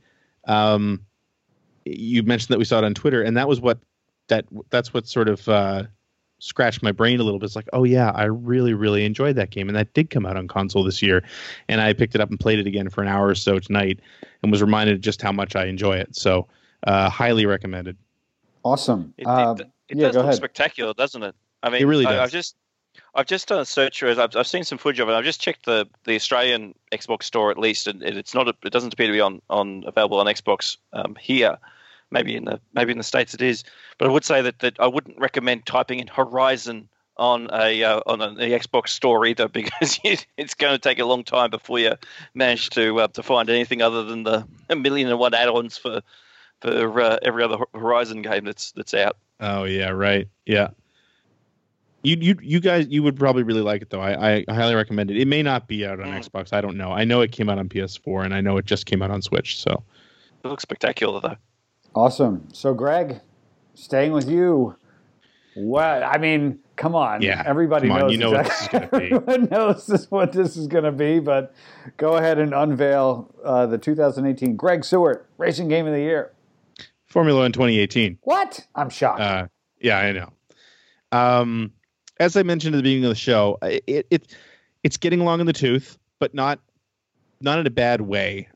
you mentioned that we saw it on Twitter, and that's what sort of scratched my brain a little bit. It's like, oh yeah, I really, really enjoyed that game, and that did come out on console this year. And I picked it up and played it again for an hour or so tonight, and was reminded just how much I enjoy it. So, highly recommended. Awesome. It does look spectacular, doesn't it? I mean, it really does. I've just done a search. I've seen some footage of it. I've just checked the Australian Xbox store at least, and it doesn't appear to be on available on Xbox here. Maybe in the States it is, but I would say that I wouldn't recommend typing in Horizon on the Xbox store either, because it's going to take a long time before you manage to find anything other than the 1,000,001 add-ons for every other Horizon game that's out. Oh yeah, right. Yeah. You guys, you would probably really like it though. I highly recommend it. It may not be out on Xbox. I don't know. I know it came out on PS4, and I know it just came out on Switch. So it looks spectacular though. Awesome. So, Greg, staying with you. What? I mean, come on. Yeah. Everybody knows. You know what this is going to be. Everyone knows what this is going to be, but go ahead and unveil the 2018 Greg Seward Racing Game of the Year. Formula One 2018. What? I'm shocked. Yeah, I know. As I mentioned at the beginning of the show, it's getting long in the tooth, but not in a bad way.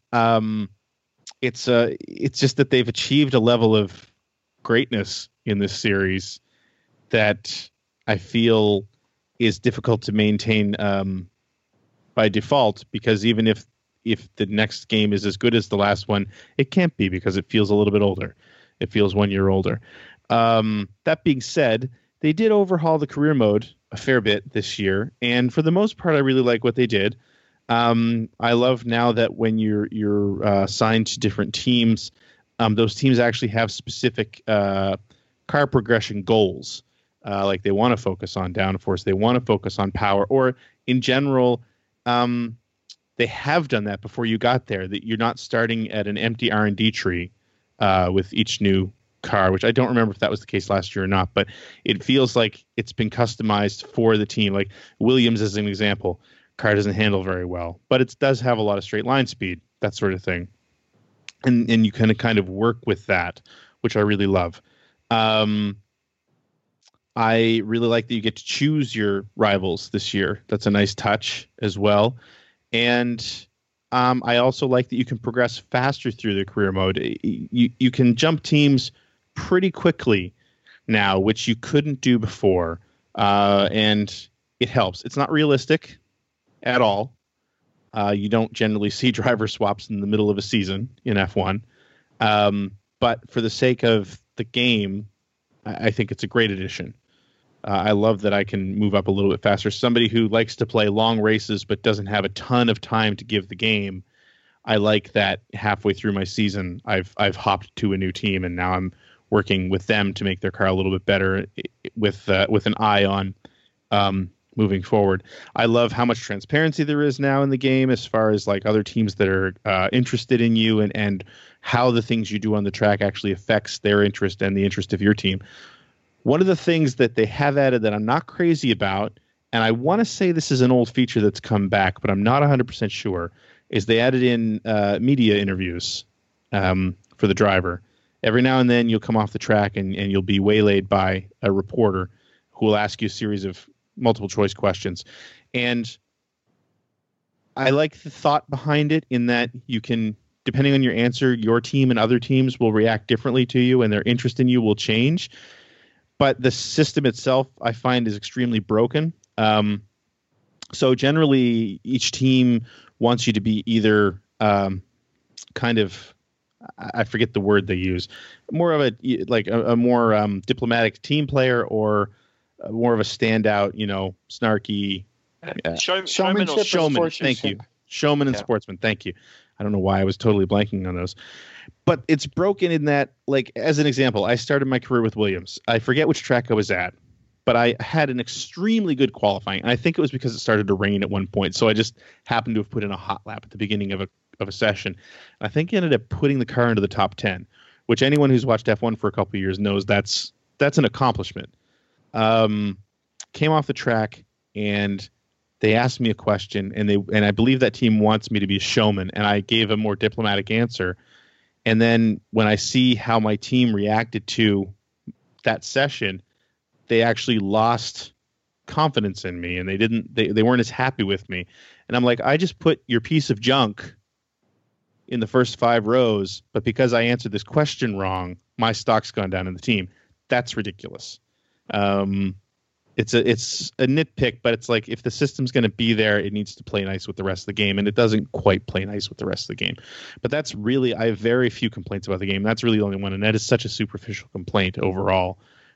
It's just that they've achieved a level of greatness in this series that I feel is difficult to maintain by default, because even if the next game is as good as the last one, it can't be, because it feels a little bit older. It feels 1 year older. That being said, they did overhaul the career mode a fair bit this year, and for the most part, I really like what they did. I love now that when you're assigned to different teams, those teams actually have specific car progression goals. Like they want to focus on downforce, they want to focus on power, or in general, they have done that before you got there. That you're not starting at an empty R&D tree with each new car, which I don't remember if that was the case last year or not, but it feels like it's been customized for the team. Like Williams as an example, car doesn't handle very well, but it does have a lot of straight line speed, that sort of thing. And you can kind of work with that, which I really love. I really like that you get to choose your rivals this year. That's a nice touch as well. And I also like that you can progress faster through the career mode. You can jump teams pretty quickly now, which you couldn't do before. And it helps. It's not realistic at all. You don't generally see driver swaps in the middle of a season in F1. But for the sake of the game, I think it's a great addition. I love that I can move up a little bit faster. Somebody who likes to play long races but doesn't have a ton of time to give the game, I like that halfway through my season, I've hopped to a new team, and now I'm working with them to make their car a little bit better with an eye on moving forward. I love how much transparency there is now in the game as far as like other teams that are interested in you, and how the things you do on the track actually affects their interest and the interest of your team. One of the things that they have added that I'm not crazy about, and I want to say this is an old feature that's come back, but I'm not 100% sure, is they added in media interviews for the driver. Every now and then you'll come off the track and you'll be waylaid by a reporter who will ask you a series of multiple choice questions. And I like the thought behind it, in that you can, depending on your answer, your team and other teams will react differently to you, and their interest in you will change. But the system itself, I find, is extremely broken. So generally, each team wants you to be either kind of, I forget the word they use, more of a more diplomatic team player, or more of a standout, snarky showman. Thank you. Showman and sportsman. Thank you. I don't know why I was totally blanking on those. But it's broken in that, like, as an example, I started my career with Williams. I forget which track I was at, but I had an extremely good qualifying. And I think it was because it started to rain at one point. So I just happened to have put in a hot lap at the beginning of a session. And I think I ended up putting the car into the top 10, which anyone who's watched F1 for a couple of years knows that's an accomplishment. Came off the track, and they asked me a question, and I believe that team wants me to be a showman, and I gave a more diplomatic answer. And then when I see how my team reacted to that session, they actually lost confidence in me, and they weren't as happy with me. And I'm like, I just put your piece of junk in the first 5 rows, but because I answered this question wrong, my stock's gone down in the team. That's ridiculous. It's a nitpick, but it's like, if the system's going to be there, it needs to play nice with the rest of the game, and it doesn't quite play nice with the rest of the game. But that's really, I have very few complaints about the game. That's really the only one, and that is such a superficial complaint overall.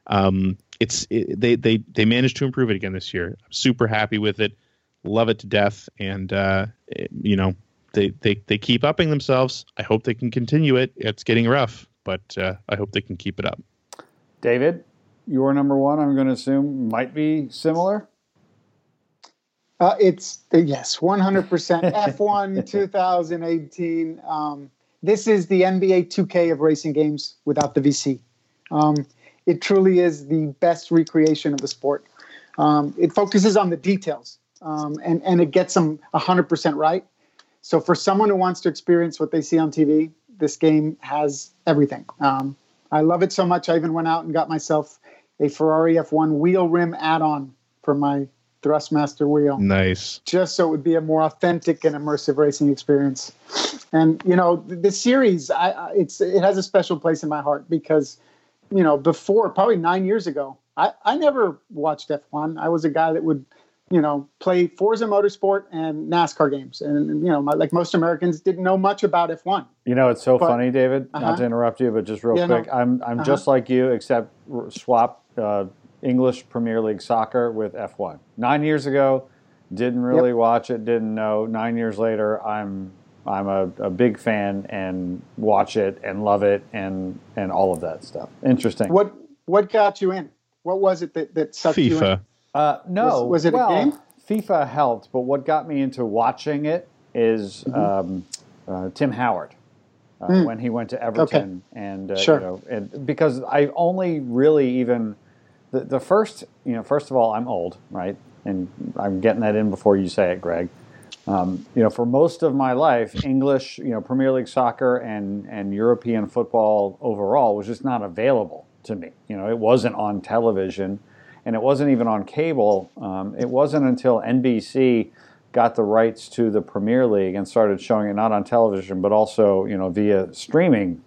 They managed to improve it again this year. I'm super happy with it, love it to death, and they keep upping themselves. I hope they can continue it. It's getting rough, but I hope they can keep it up. David, your number one, I'm going to assume, might be similar? It's, yes, 100%. F1 2018. This is the NBA 2K of racing games without the VC. It truly is the best recreation of the sport. It focuses on the details, and it gets them 100% right. So for someone who wants to experience what they see on TV, this game has everything. I love it so much, I even went out and got myself a Ferrari F1 wheel rim add-on for my Thrustmaster wheel. Nice. Just so it would be a more authentic and immersive racing experience. And, the series, it has a special place in my heart because, before, probably 9 years ago, I never watched F1. I was a guy that would, play Forza Motorsport and NASCAR games. And, like most Americans, didn't know much about F1. It's so funny, David, not to interrupt you, but just real quick. No. I'm just like you, except swap English Premier League soccer with F1. 9 years ago, didn't really watch it, didn't know. 9 years later, I'm a big fan and watch it and love it and all of that stuff. Interesting. What got you in? What was it that sucked you in? No. Was it a game? FIFA helped, but what got me into watching it is Tim Howard. When he went to Everton, and and because I only really even the first, first of all, I'm old, right, and I'm getting that in before you say it, Greg. For most of my life, English, Premier League soccer and European football overall was just not available to me. It wasn't on television, and it wasn't even on cable. It wasn't until NBC got the rights to the Premier League and started showing it not on television but also via streaming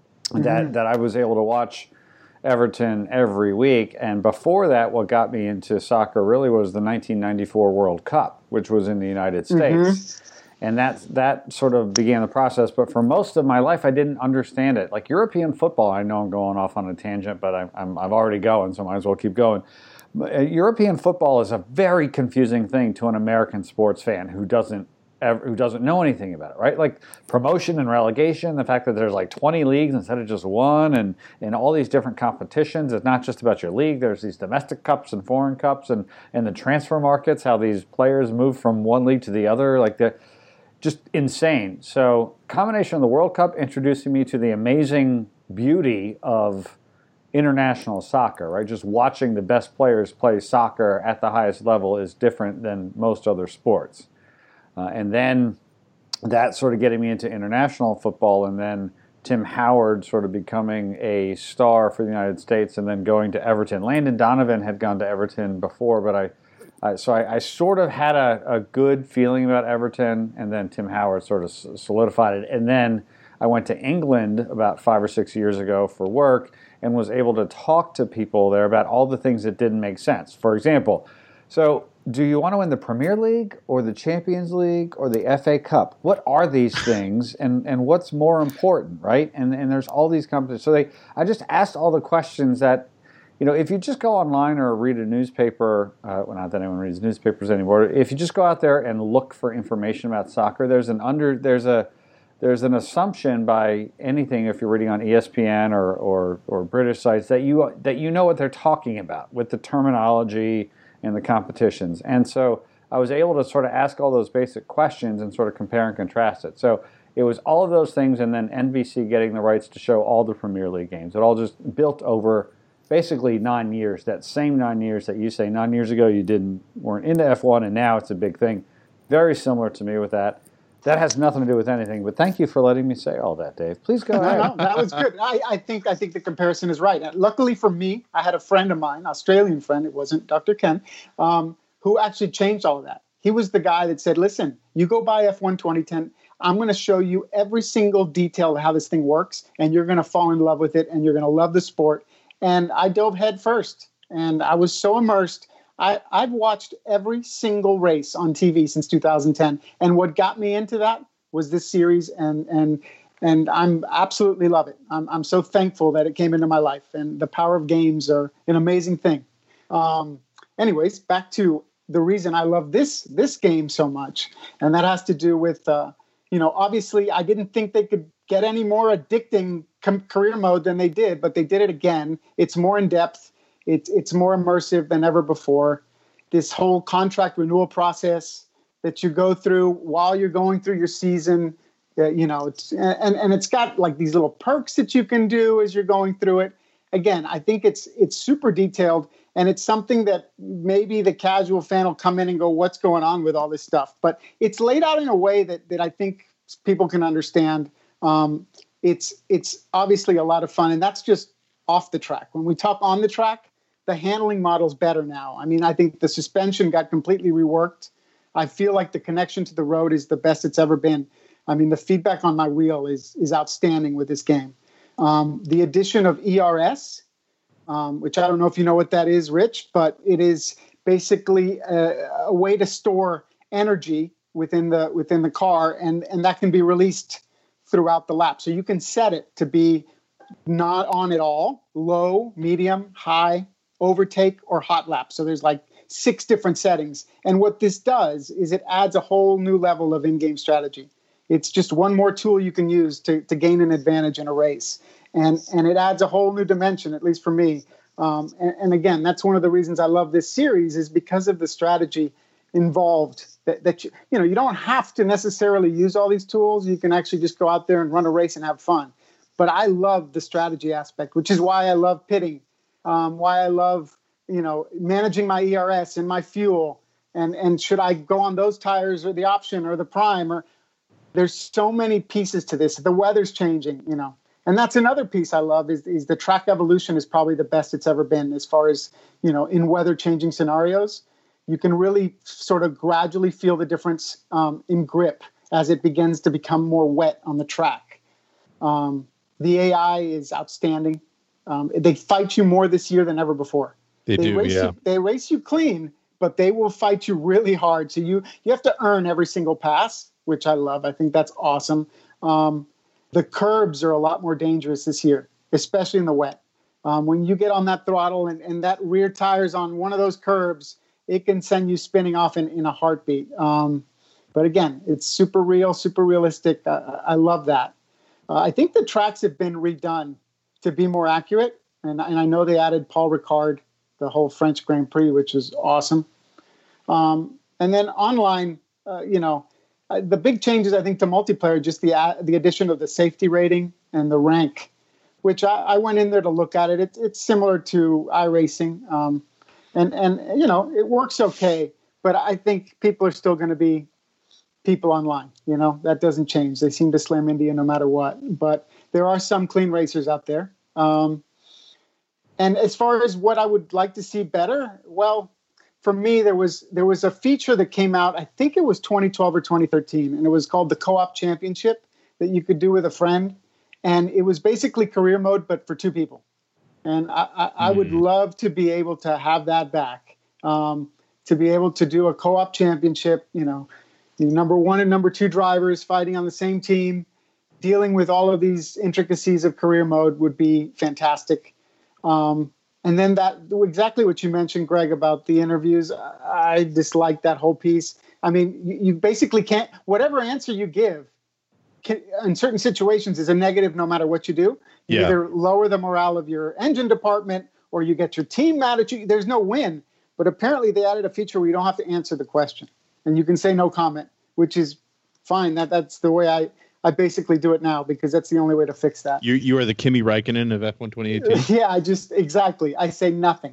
that I was able to watch Everton every week. And before that, what got me into soccer really was the 1994 World Cup, which was in the United States. And that sort of began the process. But for most of my life, I didn't understand it. Like European football, I know I'm going off on a tangent, but I'm already going, so I might as well keep going. European football is a very confusing thing to an American sports fan who doesn't know anything about it, right? Like promotion and relegation, the fact that there's like 20 leagues instead of just one, and all these different competitions. It's not just about your league. There's these domestic cups and foreign cups, and the transfer markets, how these players move from one league to the other, like they're just insane. So combination of the World Cup introducing me to the amazing beauty of international soccer, right? Just watching the best players play soccer at the highest level is different than most other sports. And then that sort of getting me into international football, and then Tim Howard sort of becoming a star for the United States and then going to Everton. Landon Donovan had gone to Everton before, but I sort of had a good feeling about Everton, and then Tim Howard sort of solidified it. And then I went to England about 5 or 6 years ago for work and was able to talk to people there about all the things that didn't make sense. For example, so do you want to win the Premier League or the Champions League or the FA Cup? What are these things, and what's more important, right? And there's all these companies. So I just asked all the questions that, if you just go online or read a newspaper, well, not that anyone reads newspapers anymore. If you just go out there and look for information about soccer, there's an assumption by anything, if you're reading on ESPN or British sites, that you know what they're talking about with the terminology and the competitions. And so I was able to sort of ask all those basic questions and sort of compare and contrast it. So it was all of those things, and then NBC getting the rights to show all the Premier League games. It all just built over basically 9 years, that same 9 years that you say 9 years ago you weren't into F1, and now it's a big thing. Very similar to me with that. That has nothing to do with anything, but thank you for letting me say all that, Dave. Please go ahead. No, that was good. I think the comparison is right. Luckily for me, I had a friend of mine, Australian friend, it wasn't Dr. Ken, who actually changed all of that. He was the guy that said, listen, you go buy F1 2010, I'm going to show you every single detail of how this thing works, and you're going to fall in love with it, and you're going to love the sport. And I dove head first, and I was so immersed. I've watched every single race on TV since 2010, and what got me into that was this series, and I'm absolutely love it. I'm so thankful that it came into my life, and the power of games are an amazing thing. Anyways, back to the reason I love this game so much, and that has to do with obviously I didn't think they could get any more addicting career mode than they did, but they did it again. It's more in depth. It's more immersive than ever before. This whole contract renewal process that you go through while you're going through your season, it's got like these little perks that you can do as you're going through it. Again, I think it's super detailed, and it's something that maybe the casual fan will come in and go, what's going on with all this stuff? But it's laid out in a way that I think people can understand. It's obviously a lot of fun, and that's just off the track. When we talk on the track, the handling model's better now. I mean, I think the suspension got completely reworked. I feel like the connection to the road is the best it's ever been. I mean, the feedback on my wheel is outstanding with this game. The addition of ERS, which I don't know if you know what that is, Rich, but it is basically a way to store energy within the car, and that can be released throughout the lap. So you can set it to be not on at all, low, medium, high, overtake, or hot lap. So there's like 6 different settings. And what this does is it adds a whole new level of in-game strategy. It's just one more tool you can use to gain an advantage in a race. And it adds a whole new dimension, at least for me. And again, that's one of the reasons I love this series, is because of the strategy involved. That you don't have to necessarily use all these tools. You can actually just go out there and run a race and have fun. But I love the strategy aspect, which is why I love pitting, why I love managing my ERS and my fuel, and should I go on those tires or the option or the prime, or there's so many pieces to this. The weather's changing, and that's another piece I love is the track evolution is probably the best it's ever been as far as in weather changing scenarios. You can really sort of gradually feel the difference in grip as it begins to become more wet on the track. The AI is outstanding. They fight you more this year than ever before. They race you clean, but they will fight you really hard. So you have to earn every single pass, which I love. I think that's awesome. The curbs are a lot more dangerous this year, especially in the wet. When you get on that throttle and that rear tire's on one of those curbs, it can send you spinning off in a heartbeat. But again, it's super real, super realistic. I love that. I think the tracks have been redone to be more accurate. And I know they added Paul Ricard, the whole French Grand Prix, which is awesome. And then online, the big changes, I think, to multiplayer, just the addition of the safety rating and the rank, which I went in there to look at it. It's similar to iRacing. And it works okay, but I think people are still going to be people online. That doesn't change. They seem to slam India no matter what. But there are some clean racers out there. And as far as what I would like to see better, well, for me, there was a feature that came out, I think it was 2012 or 2013, and it was called the Co-op Championship that you could do with a friend. And it was basically career mode, but for 2 people. And I would love to be able to have that back, to be able to do a co-op championship, the number 1 and number 2 drivers fighting on the same team, dealing with all of these intricacies of career mode would be fantastic. And then exactly what you mentioned, Greg, about the interviews, I dislike that whole piece. I mean, you basically can't, whatever answer you give in certain situations is a negative no matter what you do. You either lower the morale of your engine department or you get your team mad at you. There's no win. But apparently they added a feature where you don't have to answer the question. And you can say no comment, which is fine. That's the way I basically do it now, because that's the only way to fix that. You are the Kimi Räikkönen of F1 2018? Yeah, exactly. I say nothing.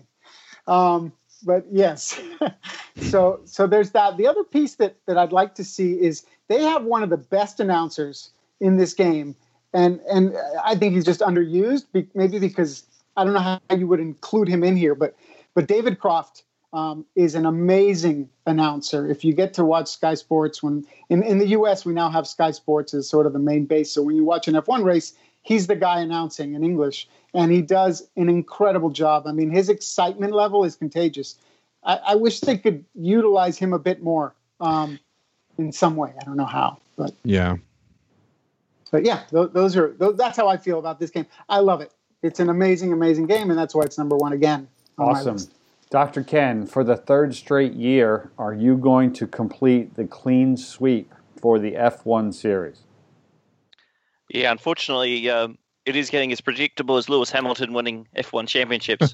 But yes. So there's that. The other piece that I'd like to see is they have one of the best announcers in this game. And I think he's just underused, maybe because I don't know how you would include him in here, but David Croft is an amazing announcer. If you get to watch Sky Sports, when in the U.S. we now have Sky Sports as sort of the main base. So when you watch an F1 race, he's the guy announcing in English, and he does an incredible job. I mean, his excitement level is contagious. I wish they could utilize him a bit more in some way. I don't know how, but yeah. But yeah, that's how I feel about this game. I love it. It's an amazing, amazing game, and that's why it's number 1 again. Awesome. Dr. Ken, for the 3rd straight year, are you going to complete the clean sweep for the F1 series? Yeah, unfortunately, it is getting as predictable as Lewis Hamilton winning F1 championships.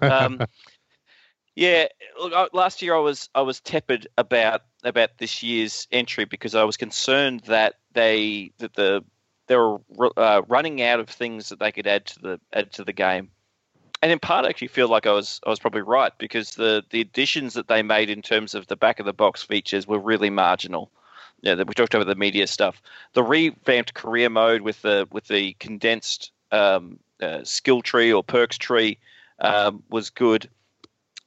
Yeah, look, last year I was tepid about this year's entry because I was concerned that they were running out of things that they could add to the game, and in part I actually feel like I was probably right, because the additions that they made in terms of the back of the box features were really marginal. Yeah, we talked about the media stuff. The revamped career mode with the condensed skill tree or perks tree was good.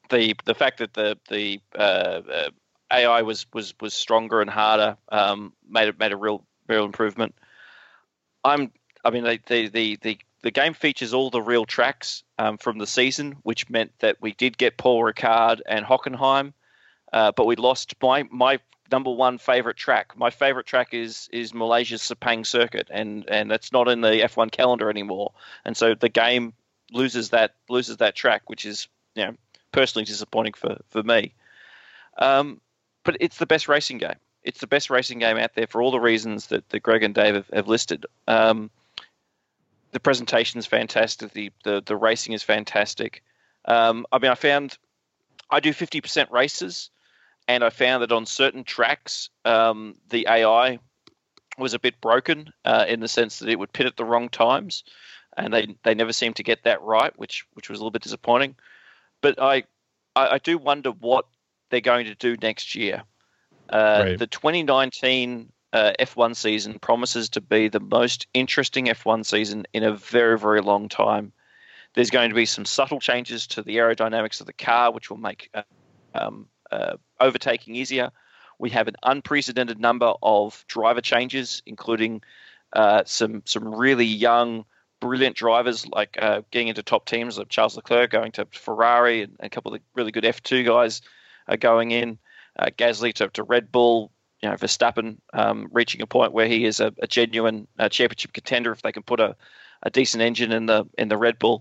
the fact that the AI was stronger and harder made a real improvement. I mean, the game features all the real tracks from the season, which meant that we did get Paul Ricard and Hockenheim, but we lost my number one favorite track. My favorite track is Malaysia's Sepang circuit, and that's not in the F1 calendar anymore. And so the game loses that track, which is, you know, personally disappointing for me. But it's the best racing game. It's the best racing game out there for all the reasons that Greg and Dave have listed. The presentation is fantastic. The racing is fantastic. I mean, I do 50% races, and I found that on certain tracks, the AI was a bit broken in the sense that it would pit at the wrong times, and they never seemed to get that right, which was a little bit disappointing. But I do wonder what they're going to do next year. Right. The 2019 F1 season promises to be the most interesting F1 season in a very, very long time. There's going to be some subtle changes to the aerodynamics of the car, which will make overtaking easier. We have an unprecedented number of driver changes, including some really young, brilliant drivers like getting into top teams like Charles Leclerc going to Ferrari, and a couple of the really good F2 guys are going in. Gasly to Red Bull, you know, Verstappen reaching a point where he is a genuine championship contender if they can put a decent engine in the Red Bull.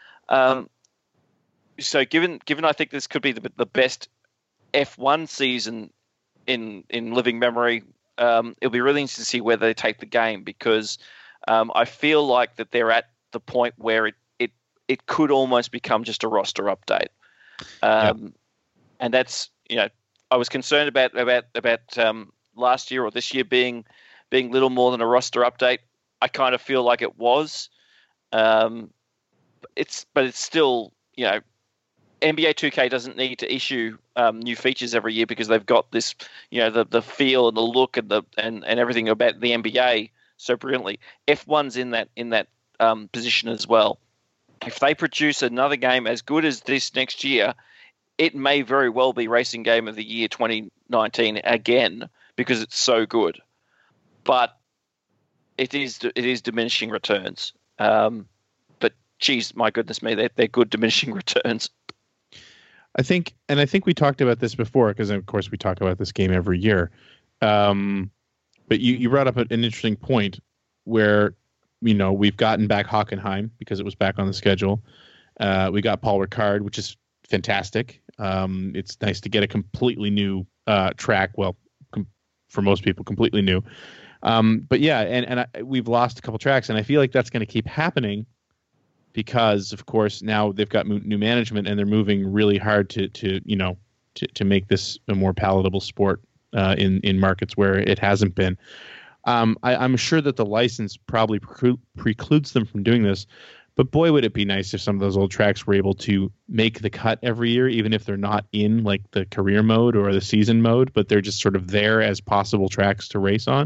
So given I think this could be the best F1 season in living memory, it'll be really interesting to see where they take the game, because I feel like that they're at the point where it could almost become just a roster update. And that's, you know, I was concerned about last year or this year being little more than a roster update. I kind of feel like it was. But it's still, you know, NBA 2K doesn't need to issue new features every year because they've got this, you know, the feel and the look and everything about the NBA so brilliantly. F1's in that position as well. If they produce another game as good as this next year, it may very well be Racing Game of the Year 2019 again, because it's so good. But it is diminishing returns. But geez, my goodness me, they're good diminishing returns. I think we talked about this before, because of course we talk about this game every year. But you brought up an interesting point where, you know, we've gotten back Hockenheim because it was back on the schedule. We got Paul Ricard, which is fantastic. It's nice to get a completely new track. Well, for most people, completely new. But yeah, and we've lost a couple tracks, and I feel like that's going to keep happening because, of course, now they've got new management, and they're moving really hard to make this a more palatable sport in markets where it hasn't been. I'm sure that the license probably precludes them from doing this. But boy, would it be nice if some of those old tracks were able to make the cut every year, even if they're not in like the career mode or the season mode, but they're just sort of there as possible tracks to race on.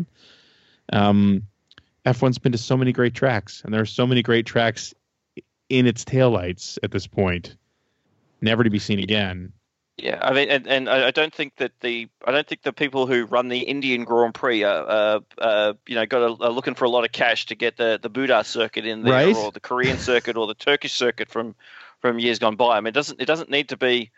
F1's been to so many great tracks, and there are so many great tracks in its taillights at this point, never to be seen again. Yeah, I mean, and I don't think that the people who run the Indian Grand Prix are looking for a lot of cash to get the Buda circuit in there, right? Or the Korean circuit or the Turkish circuit from years gone by. I mean, it doesn't need to be,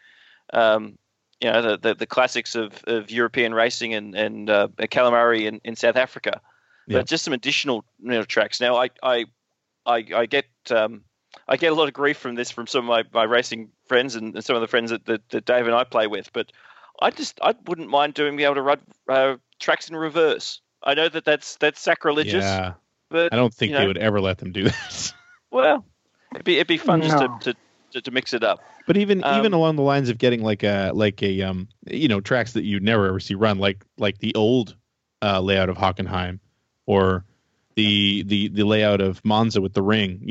the classics of European racing and Calamari in South Africa, but just some additional tracks. Now, I get a lot of grief from this from some of my racing friends and some of the friends that Dave and I play with, but I wouldn't mind being able to run tracks in reverse. I know that's sacrilegious. Yeah, but I don't think they would ever let them do that. Well, it'd be fun just to mix it up. But even along the lines of getting like a tracks that you'd never ever see run, like the old layout of Hockenheim, or the layout of Monza with the ring,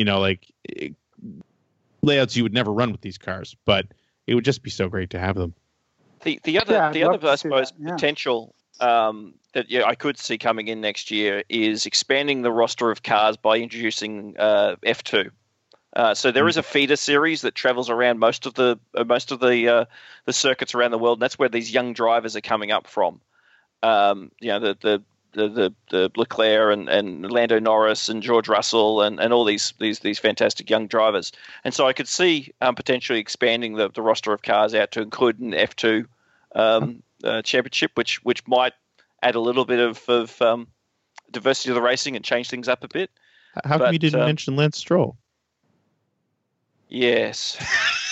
layouts you would never run with these cars, but it would just be so great to have them. The other I suppose potential that I could see coming in next year is expanding the roster of cars by introducing F2. So there is a feeder series that travels around most of the circuits around the world, and that's where these young drivers are coming up from. The Leclerc and Lando Norris and George Russell and all these fantastic young drivers. And so I could see potentially expanding the roster of cars out to include an F2 championship, which might add a little bit of diversity to the racing and change things up a bit. How come you didn't mention Lance Stroll? Yes.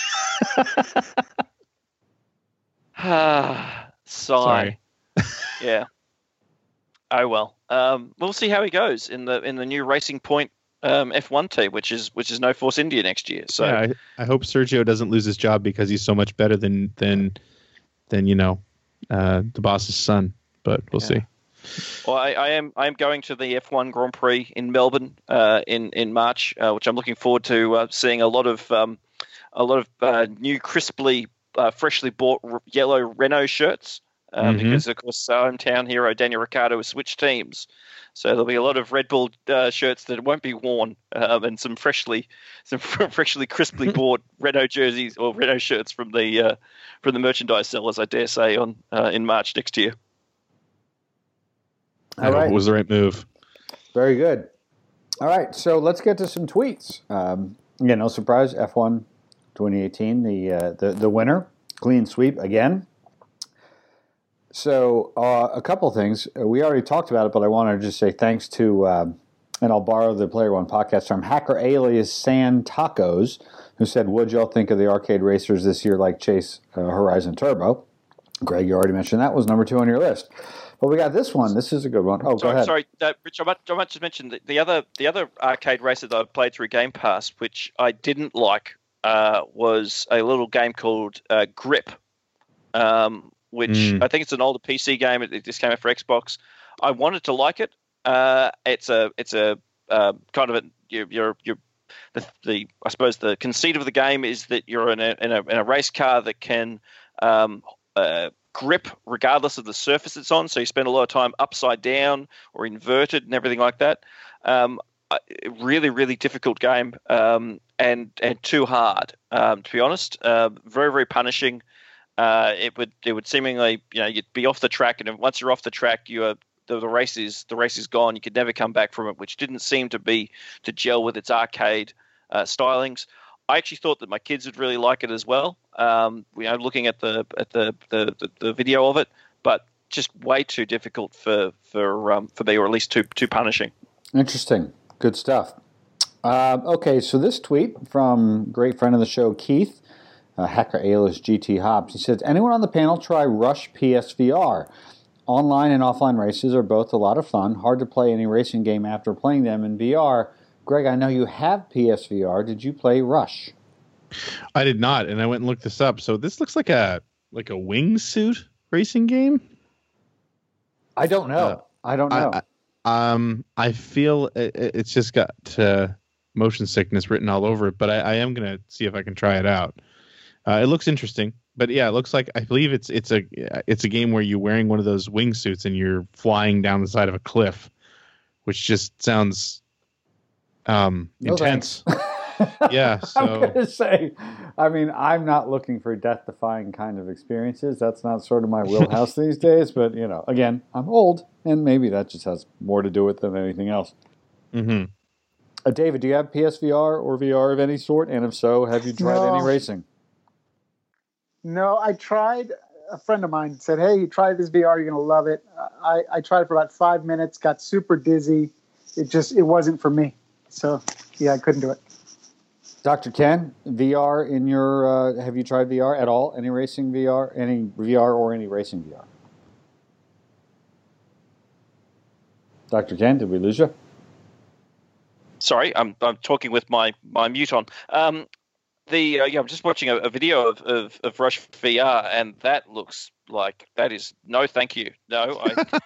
Sorry. Yeah. Oh well. We'll see how he goes in the new Racing Point F1 team, which is No Force India next year. So yeah, I hope Sergio doesn't lose his job because he's so much better than the boss's son. But we'll see. Well, I am going to the F1 Grand Prix in Melbourne in March, which I'm looking forward to seeing a lot of new, crisply, freshly bought yellow Renault shirts. Because, of course, our hometown hero Daniel Ricciardo has switched teams. So there'll be a lot of Red Bull shirts that won't be worn, and some freshly crisply bought Renault jerseys or Renault shirts from the merchandise sellers, I dare say, in March next year. I hope it was the right move. Very good. All right, so let's get to some tweets. Again, no surprise, F1 2018, the winner, clean sweep again. So a couple things. We already talked about it, but I want to just say thanks to, and I'll borrow the Player One podcast term, hacker alias San Tacos, who said, what'd y'all think of the arcade racers this year like Chase Horizon Turbo? Greg, you already mentioned that was number 2 on your list. But we got this one. This is a good one. Oh, go ahead. Sorry, Rich, I might just mention that the other arcade racer that I played through Game Pass, which I didn't like, was a little game called Grip, which I think it's an older PC game. It just came out for Xbox. I wanted to like it. It's a kind of I suppose the conceit of the game is that you're in a race car that can grip regardless of the surface it's on. So you spend a lot of time upside down or inverted and everything like that. Really, really difficult game and too hard, to be honest. Very, very punishing. It would seemingly, you'd be off the track, and once you're off the track, the race is gone. You could never come back from it, which didn't seem to gel with its arcade stylings. I actually thought that my kids would really like it as well. Looking at the video of it, but just way too difficult for me, or at least too punishing. Interesting, good stuff. Okay, so this tweet from great friend of the show, Keith, hacker alias GT Hobbs. He says, anyone on the panel try Rush PSVR? Online and offline races are both a lot of fun. Hard to play any racing game after playing them in VR. Greg, I know you have PSVR. Did you play Rush? I did not, and I went and looked this up. So this looks like a wingsuit racing game. I don't know. I feel it's just got motion sickness written all over it, but I am gonna see if I can try it out. It looks interesting, but yeah, it looks like, I believe it's a game where you're wearing one of those wingsuits and you're flying down the side of a cliff, which just sounds intense. Yeah, so I'm going to say, I'm not looking for death-defying kind of experiences. That's not sort of my wheelhouse these days. But, again, I'm old, and maybe that just has more to do with it than anything else. Mm-hmm. David, do you have PSVR or VR of any sort? And if so, have you tried any racing? No, I tried. A friend of mine said, hey, try this VR. You're going to love it. I tried it for about 5 minutes, got super dizzy. It wasn't for me. So, yeah, I couldn't do it. Dr. Ken, VR in your, have you tried VR at all? Any racing VR, any VR or any racing VR? Dr. Ken, did we lose you? Sorry, I'm talking with my mute on. I'm just watching a video of Rush VR, and that looks like that is no, thank you. No,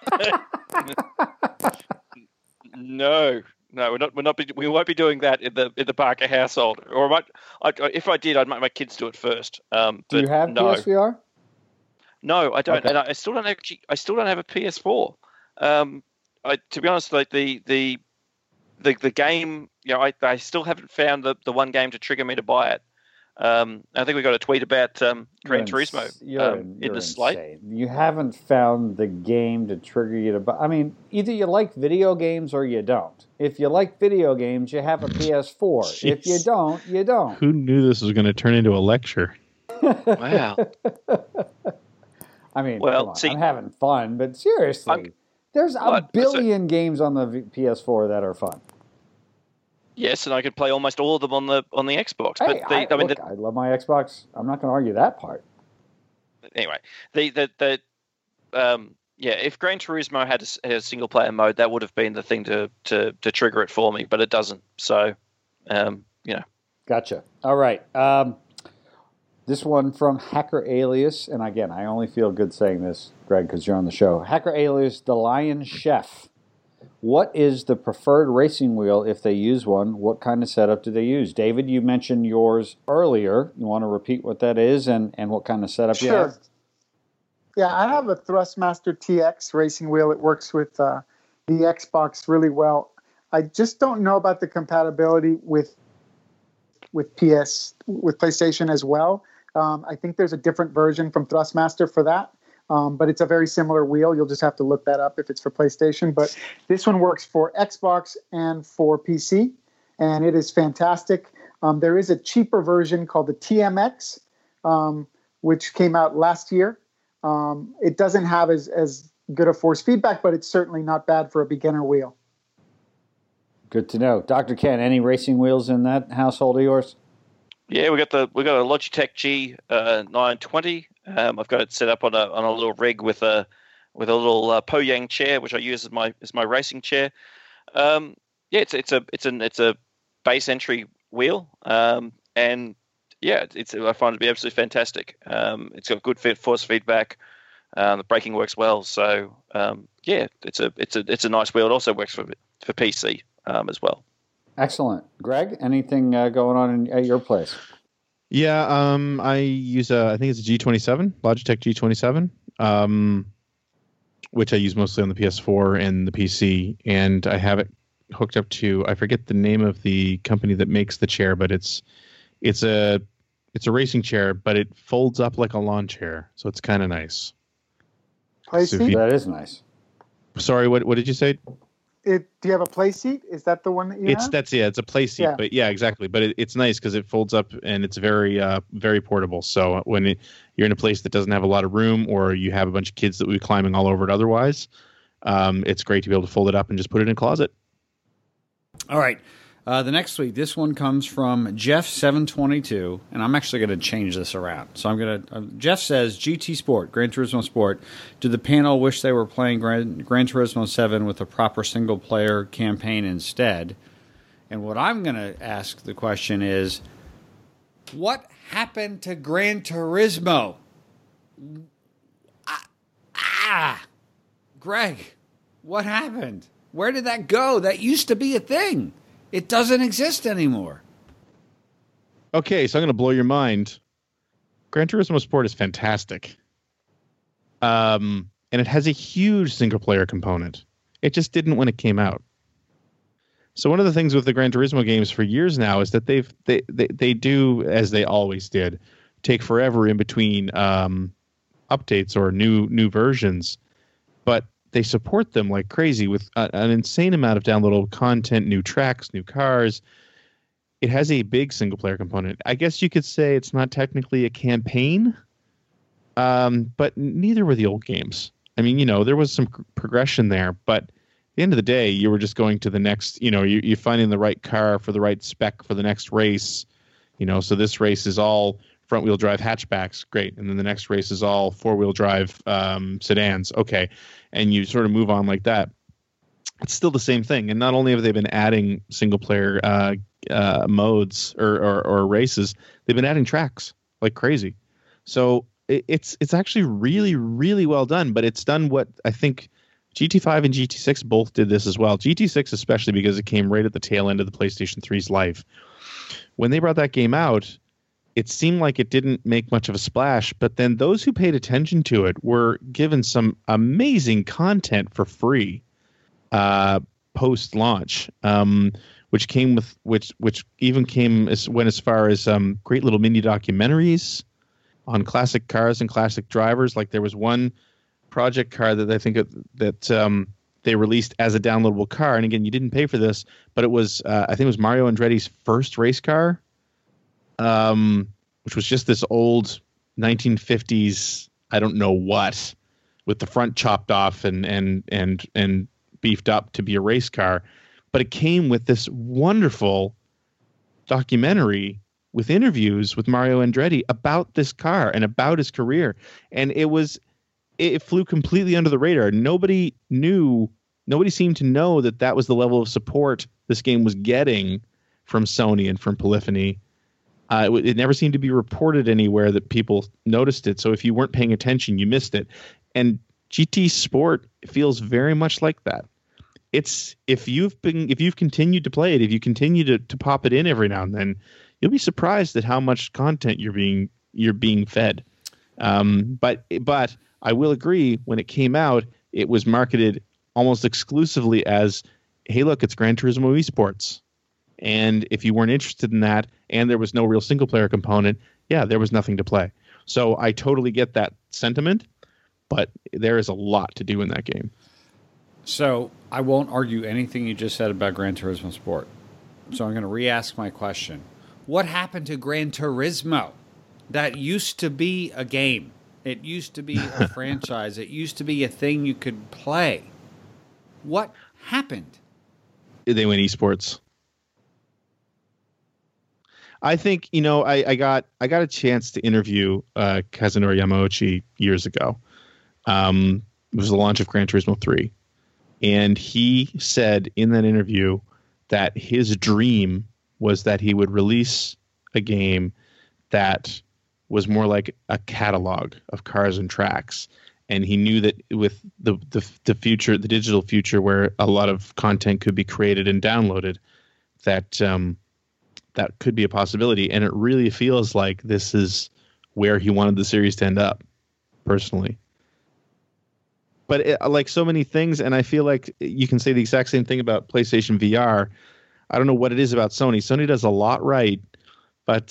No, we won't be doing that in the Parker household. Or if I did, I'd make my kids do it first. Do you have PSVR? No, I don't, okay. and I still don't have a PS4. To be honest, like the the game, I still haven't found the one game to trigger me to buy it. I think we got a tweet about Gran Turismo in the slate. You haven't found the game to trigger you to buy. I mean, either you like video games or you don't. If you like video games, you have a PS4. Jeez. If you don't, you don't. Who knew this was going to turn into a lecture? Wow. I mean, well, I'm having fun, but seriously, there's a billion games on the PS4 that are fun. Yes, and I could play almost all of them on the Xbox. Hey, but I love my Xbox. I'm not going to argue that part. Anyway, if Gran Turismo had a single player mode, that would have been the thing to trigger it for me, but it doesn't. So, Gotcha. All right. This one from Hacker Alias, and again, I only feel good saying this, Greg, because you're on the show. Hacker Alias, the Lion Chef. What is the preferred racing wheel if they use one? What kind of setup do they use? David, you mentioned yours earlier. You want to repeat what that is and what kind of setup you have? Yeah, I have a Thrustmaster TX racing wheel. It works with the Xbox really well. I just don't know about the compatibility with PlayStation as well. I think there's a different version from Thrustmaster for that. But it's a very similar wheel. You'll just have to look that up if it's for PlayStation. But this one works for Xbox and for PC, and it is fantastic. There is a cheaper version called the TMX, which came out last year. It doesn't have as good a force feedback, but it's certainly not bad for a beginner wheel. Good to know. Dr. Ken, any racing wheels in that household of yours? Yeah, we got a Logitech G 920. I've got it set up on a little rig with a little Poyang chair, which I use as my racing chair. It's a base entry wheel, and yeah, I find it to be absolutely fantastic. It's got good force feedback. The braking works well, so it's a nice wheel. It also works for PC as well. Excellent. Greg, anything going on at your place? Yeah, I use I think it's a G27, Logitech G27, which I use mostly on the PS4 and the PC, and I have it hooked up to, I forget the name of the company that makes the chair, but it's a racing chair, but it folds up like a lawn chair, so it's kind of nice. Play seat? That is nice. Sorry, what did you say? Do you have a play seat? Is that the one that you have? It's a play seat, but yeah, exactly. But it's nice because it folds up and it's very, very portable. So when you're in a place that doesn't have a lot of room, or you have a bunch of kids that would be climbing all over it otherwise, it's great to be able to fold it up and just put it in a closet. All right. The next week, this one comes from Jeff722, and I'm actually going to change this around. So Jeff says, GT Sport, Gran Turismo Sport. Did the panel wish they were playing Gran Turismo 7 with a proper single-player campaign instead? And what I'm going to ask the question is, what happened to Gran Turismo? Greg, what happened? Where did that go? That used to be a thing. It doesn't exist anymore. Okay, so I'm going to blow your mind. Gran Turismo Sport is fantastic. And it has a huge single-player component. It just didn't when it came out. So one of the things with the Gran Turismo games for years now is that they do, as they always did, take forever in between updates or new versions. But they support them like crazy with an insane amount of downloadable content, new tracks, new cars. It has a big single-player component. I guess you could say it's not technically a campaign, but neither were the old games. I mean, there was some progression there, but at the end of the day, you were just going to the next, you're finding the right car for the right spec for the next race. So this race is all front-wheel drive hatchbacks, great. And then the next race is all four-wheel drive sedans, okay. And you sort of move on like that. It's still the same thing. And not only have they been adding single-player modes or races, they've been adding tracks like crazy. So it's actually really, really well done. But it's done what I think GT5 and GT6 both did this as well. GT6 especially because it came right at the tail end of the PlayStation 3's life. When they brought that game out, it seemed like it didn't make much of a splash, but then those who paid attention to it were given some amazing content for free. post launch, which came with which even came went as far as great little mini documentaries on classic cars and classic drivers. Like there was one project car that I think that they released as a downloadable car, and again, you didn't pay for this, but it was I think it was Mario Andretti's first race car, which was just this old 1950s I don't know what, with the front chopped off and beefed up to be a race car, but it came with this wonderful documentary with interviews with Mario Andretti about this car and about his career, and it flew completely under the radar. Nobody seemed to know that was the level of support this game was getting from Sony and from Polyphony. It never seemed to be reported anywhere that people noticed it. So if you weren't paying attention, you missed it. And GT Sport feels very much like that. It's if you've continued to play it, if you continue to pop it in every now and then, you'll be surprised at how much content you're being fed. But I will agree, when it came out, it was marketed almost exclusively as, hey, look, it's Gran Turismo Esports. And if you weren't interested in that, and there was no real single-player component, yeah, there was nothing to play. So I totally get that sentiment, but there is a lot to do in that game. So I won't argue anything you just said about Gran Turismo Sport. So I'm going to re-ask my question. What happened to Gran Turismo? That used to be a game. It used to be a franchise. It used to be a thing you could play. What happened? They went esports. I think, I got a chance to interview Kazunori Yamauchi years ago. It was the launch of Gran Turismo 3. And he said in that interview that his dream was that he would release a game that was more like a catalog of cars and tracks. And he knew that with the future, the digital future, where a lot of content could be created and downloaded, that could be a possibility. And it really feels like this is where he wanted the series to end up, personally. But like so many things, and I feel like you can say the exact same thing about PlayStation VR. I don't know what it is about Sony. Sony does a lot right, but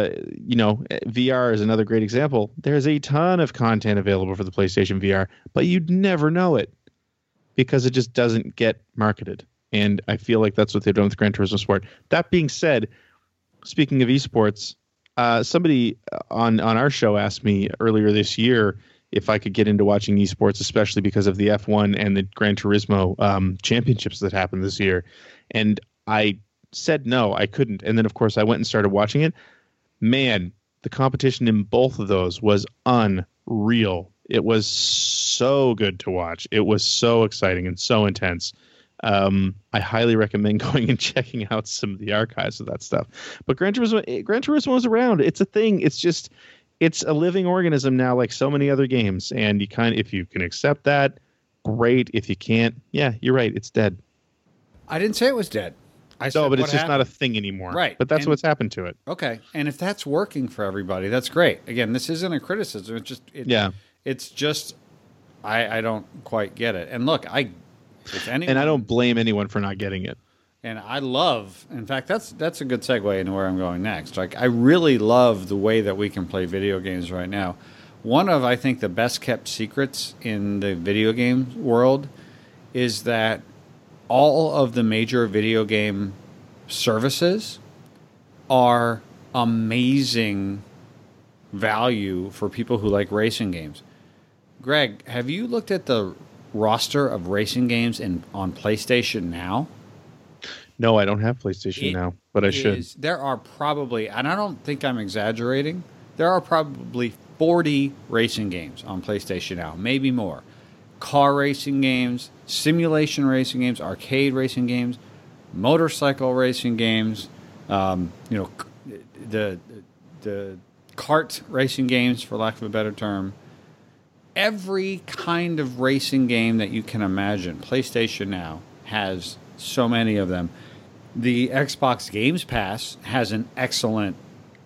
VR is another great example. There's a ton of content available for the PlayStation VR, but you'd never know it because it just doesn't get marketed. And I feel like that's what they've done with Gran Turismo Sport. That being said, speaking of esports, somebody on our show asked me earlier this year if I could get into watching esports, especially because of the F1 and the Gran Turismo championships that happened this year. And I said no, I couldn't. And then, of course, I went and started watching it. Man, the competition in both of those was unreal. It was so good to watch. It was so exciting and so intense. I highly recommend going and checking out some of the archives of that stuff. But Gran Turismo is around. It's a thing. It's a living organism now, like so many other games. And if you can accept that, great. If you can't, yeah, you're right. It's dead. I didn't say it was dead. But it's just not a thing anymore. Right. But that's what's happened to it. Okay. And if that's working for everybody, that's great. Again, this isn't a criticism. It's just, I don't quite get it. And look, and I don't blame anyone for not getting it. And I love, in fact, that's a good segue into where I'm going next. Like, I really love the way that we can play video games right now. One of, I think, the best kept secrets in the video game world is that all of the major video game services are amazing value for people who like racing games. Greg, have you looked at the roster of racing games on PlayStation Now? No, I don't have PlayStation Now, but I should. There are probably, and I don't think I'm exaggerating, there are probably 40 racing games on PlayStation Now, maybe more. Car racing games, simulation racing games, arcade racing games, motorcycle racing games, the kart racing games, for lack of a better term. Every kind of racing game that you can imagine, PlayStation Now has so many of them. The Xbox Games Pass has an excellent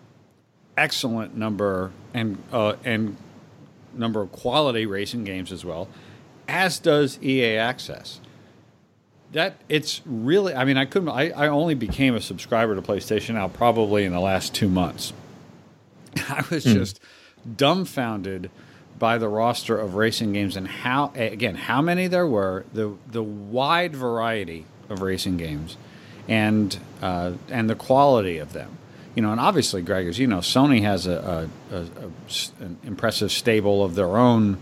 number and number of quality racing games as well, as does EA Access. That it's really. I mean, I only became a subscriber to PlayStation Now probably in the last 2 months. I was just dumbfounded by the roster of racing games and how many there were, the wide variety of racing games, and the quality of them. You know, and obviously, Greg, as you know, Sony has an impressive stable of their own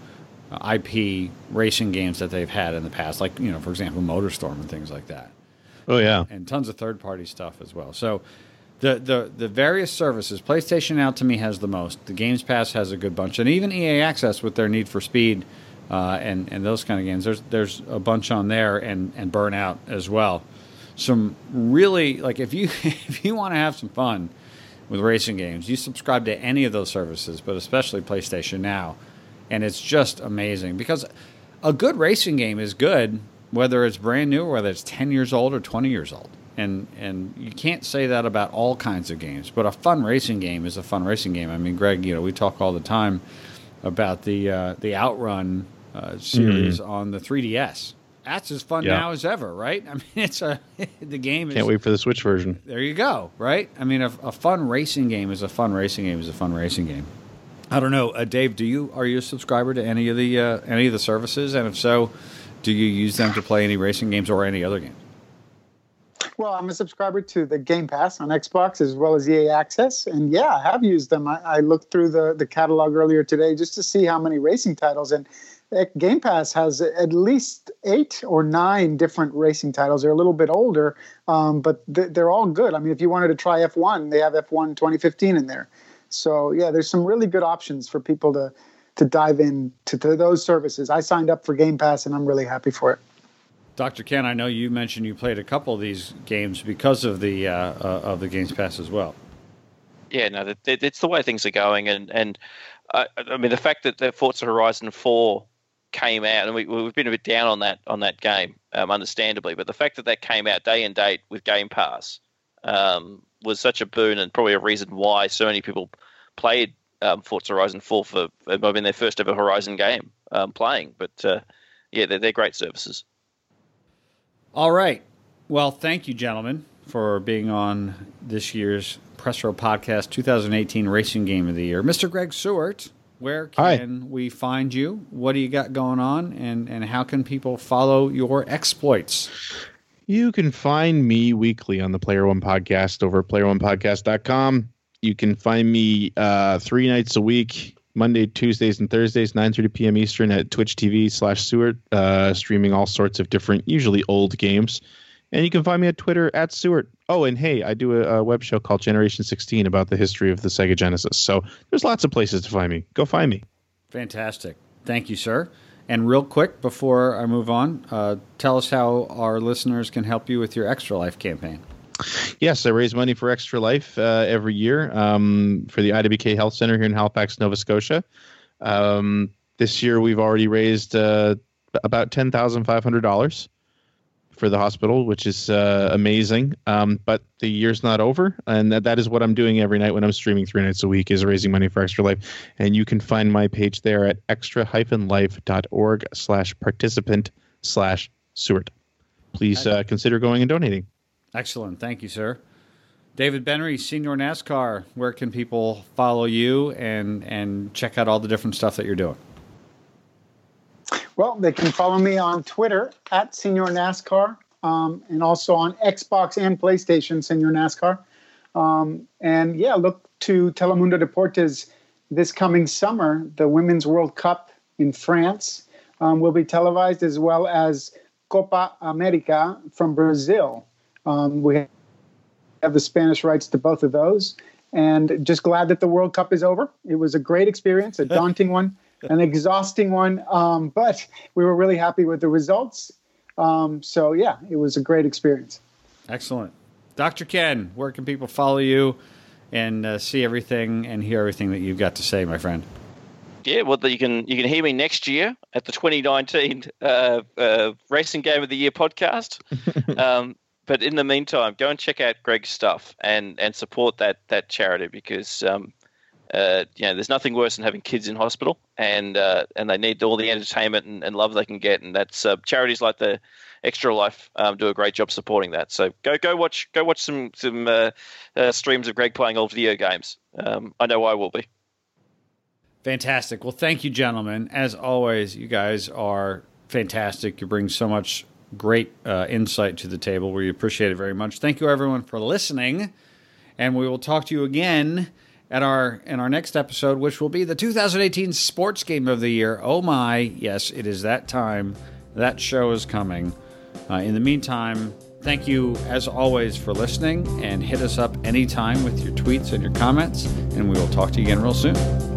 IP racing games that they've had in the past, like, you know, for example, MotorStorm and things like that. Oh yeah, and tons of third-party stuff as well. So the various services, PlayStation Now to me has the most. The Games Pass has a good bunch, and even EA Access with their Need for Speed and those kind of games. There's a bunch on there, and Burnout as well. Some really, like, if you want to have some fun with racing games, you subscribe to any of those services, but especially PlayStation Now. And it's just amazing because a good racing game is good, whether it's brand new or whether it's 10 years old or 20 years old. And you can't say that about all kinds of games. But a fun racing game is a fun racing game. I mean, Greg, you know, we talk all the time about the Outrun series on the 3DS. That's as fun now as ever, right? I mean, the game is... Can't wait for the Switch version. There you go, right? I mean, a fun racing game is a fun racing game is a fun racing game. I don't know, Dave. Are you a subscriber to any of the services? And if so, do you use them to play any racing games or any other games? Well, I'm a subscriber to the Game Pass on Xbox as well as EA Access, and yeah, I have used them. I looked through the catalog earlier today just to see how many racing titles, and Game Pass has at least 8 or 9 different racing titles. They're a little bit older, but they're all good. I mean, if you wanted to try F1, they have F1 2015 in there. So, yeah, there's some really good options for people to dive into those services. I signed up for Game Pass, and I'm really happy for it. Dr. Ken, I know you mentioned you played a couple of these games because of the Games Pass as well. Yeah, no, it's the way things are going. And I mean, the fact that Forza Horizon 4 came out, and we've been a bit down on that game, understandably, but the fact that came out day and date with Game Pass was such a boon, and probably a reason why so many people played Forza Horizon 4 for maybe their first ever Horizon game playing. But yeah, they're great services. All right. Well, thank you, gentlemen, for being on this year's Press Row Podcast 2018 Racing Game of the Year. Mr. Greg Seward, where can we find you? What do you got going on? And how can people follow your exploits? You can find me weekly on the Player One Podcast over at playeronepodcast.com. You can find me 3 nights a week, Monday, Tuesdays, and Thursdays, 9:30 p.m. Eastern at Twitch TV/Seward, streaming all sorts of different, usually old games. And you can find me at Twitter at Seward. Oh, and hey, I do a web show called Generation 16 about the history of the Sega Genesis. So there's lots of places to find me. Go find me. Fantastic. Thank you, sir. And real quick, before I move on, tell us how our listeners can help you with your Extra Life campaign. Yes, I raise money for Extra Life every year for the IWK Health Center here in Halifax, Nova Scotia. This year, we've already raised about $10,500 for the hospital, which is amazing. But the year's not over, and that is what I'm doing every night when I'm streaming 3 nights a week, is raising money for Extra Life. And you can find my page there at extra-life.org/participant/Seward. Please consider going and donating. Excellent. Thank you, sir. David Benry, Senior NASCAR, where can people follow you and check out all the different stuff that you're doing? Well, they can follow me on Twitter at Senior NASCAR, and also on Xbox and PlayStation, Senior NASCAR. And yeah, look to Telemundo Deportes this coming summer. The Women's World Cup in France will be televised, as well as Copa America from Brazil. We have the Spanish rights to both of those, and just glad that the World Cup is over. It was a great experience, a daunting one, an exhausting one, but we were really happy with the results. So, yeah, it was a great experience. Excellent. Dr. Ken, where can people follow you and see everything and hear everything that you've got to say, my friend? Yeah, well, you can hear me next year at the 2019 Racing Game of the Year podcast. But in the meantime, go and check out Greg's stuff and support that charity, because there's nothing worse than having kids in hospital, and they need all the entertainment and love they can get, and that's charities like the Extra Life do a great job supporting that. So go watch some streams of Greg playing old video games. I know I will be. Fantastic. Well, thank you, gentlemen. As always, you guys are fantastic. You bring so much great insight to the table. We appreciate it very much. Thank you, everyone, for listening, and we will talk to you again in our next episode, which will be the 2018 Sports Game of the Year. Oh my, yes, it is that time. That show is coming. In the meantime, thank you, as always, for listening, and hit us up anytime with your tweets and your comments, and we will talk to you again real soon.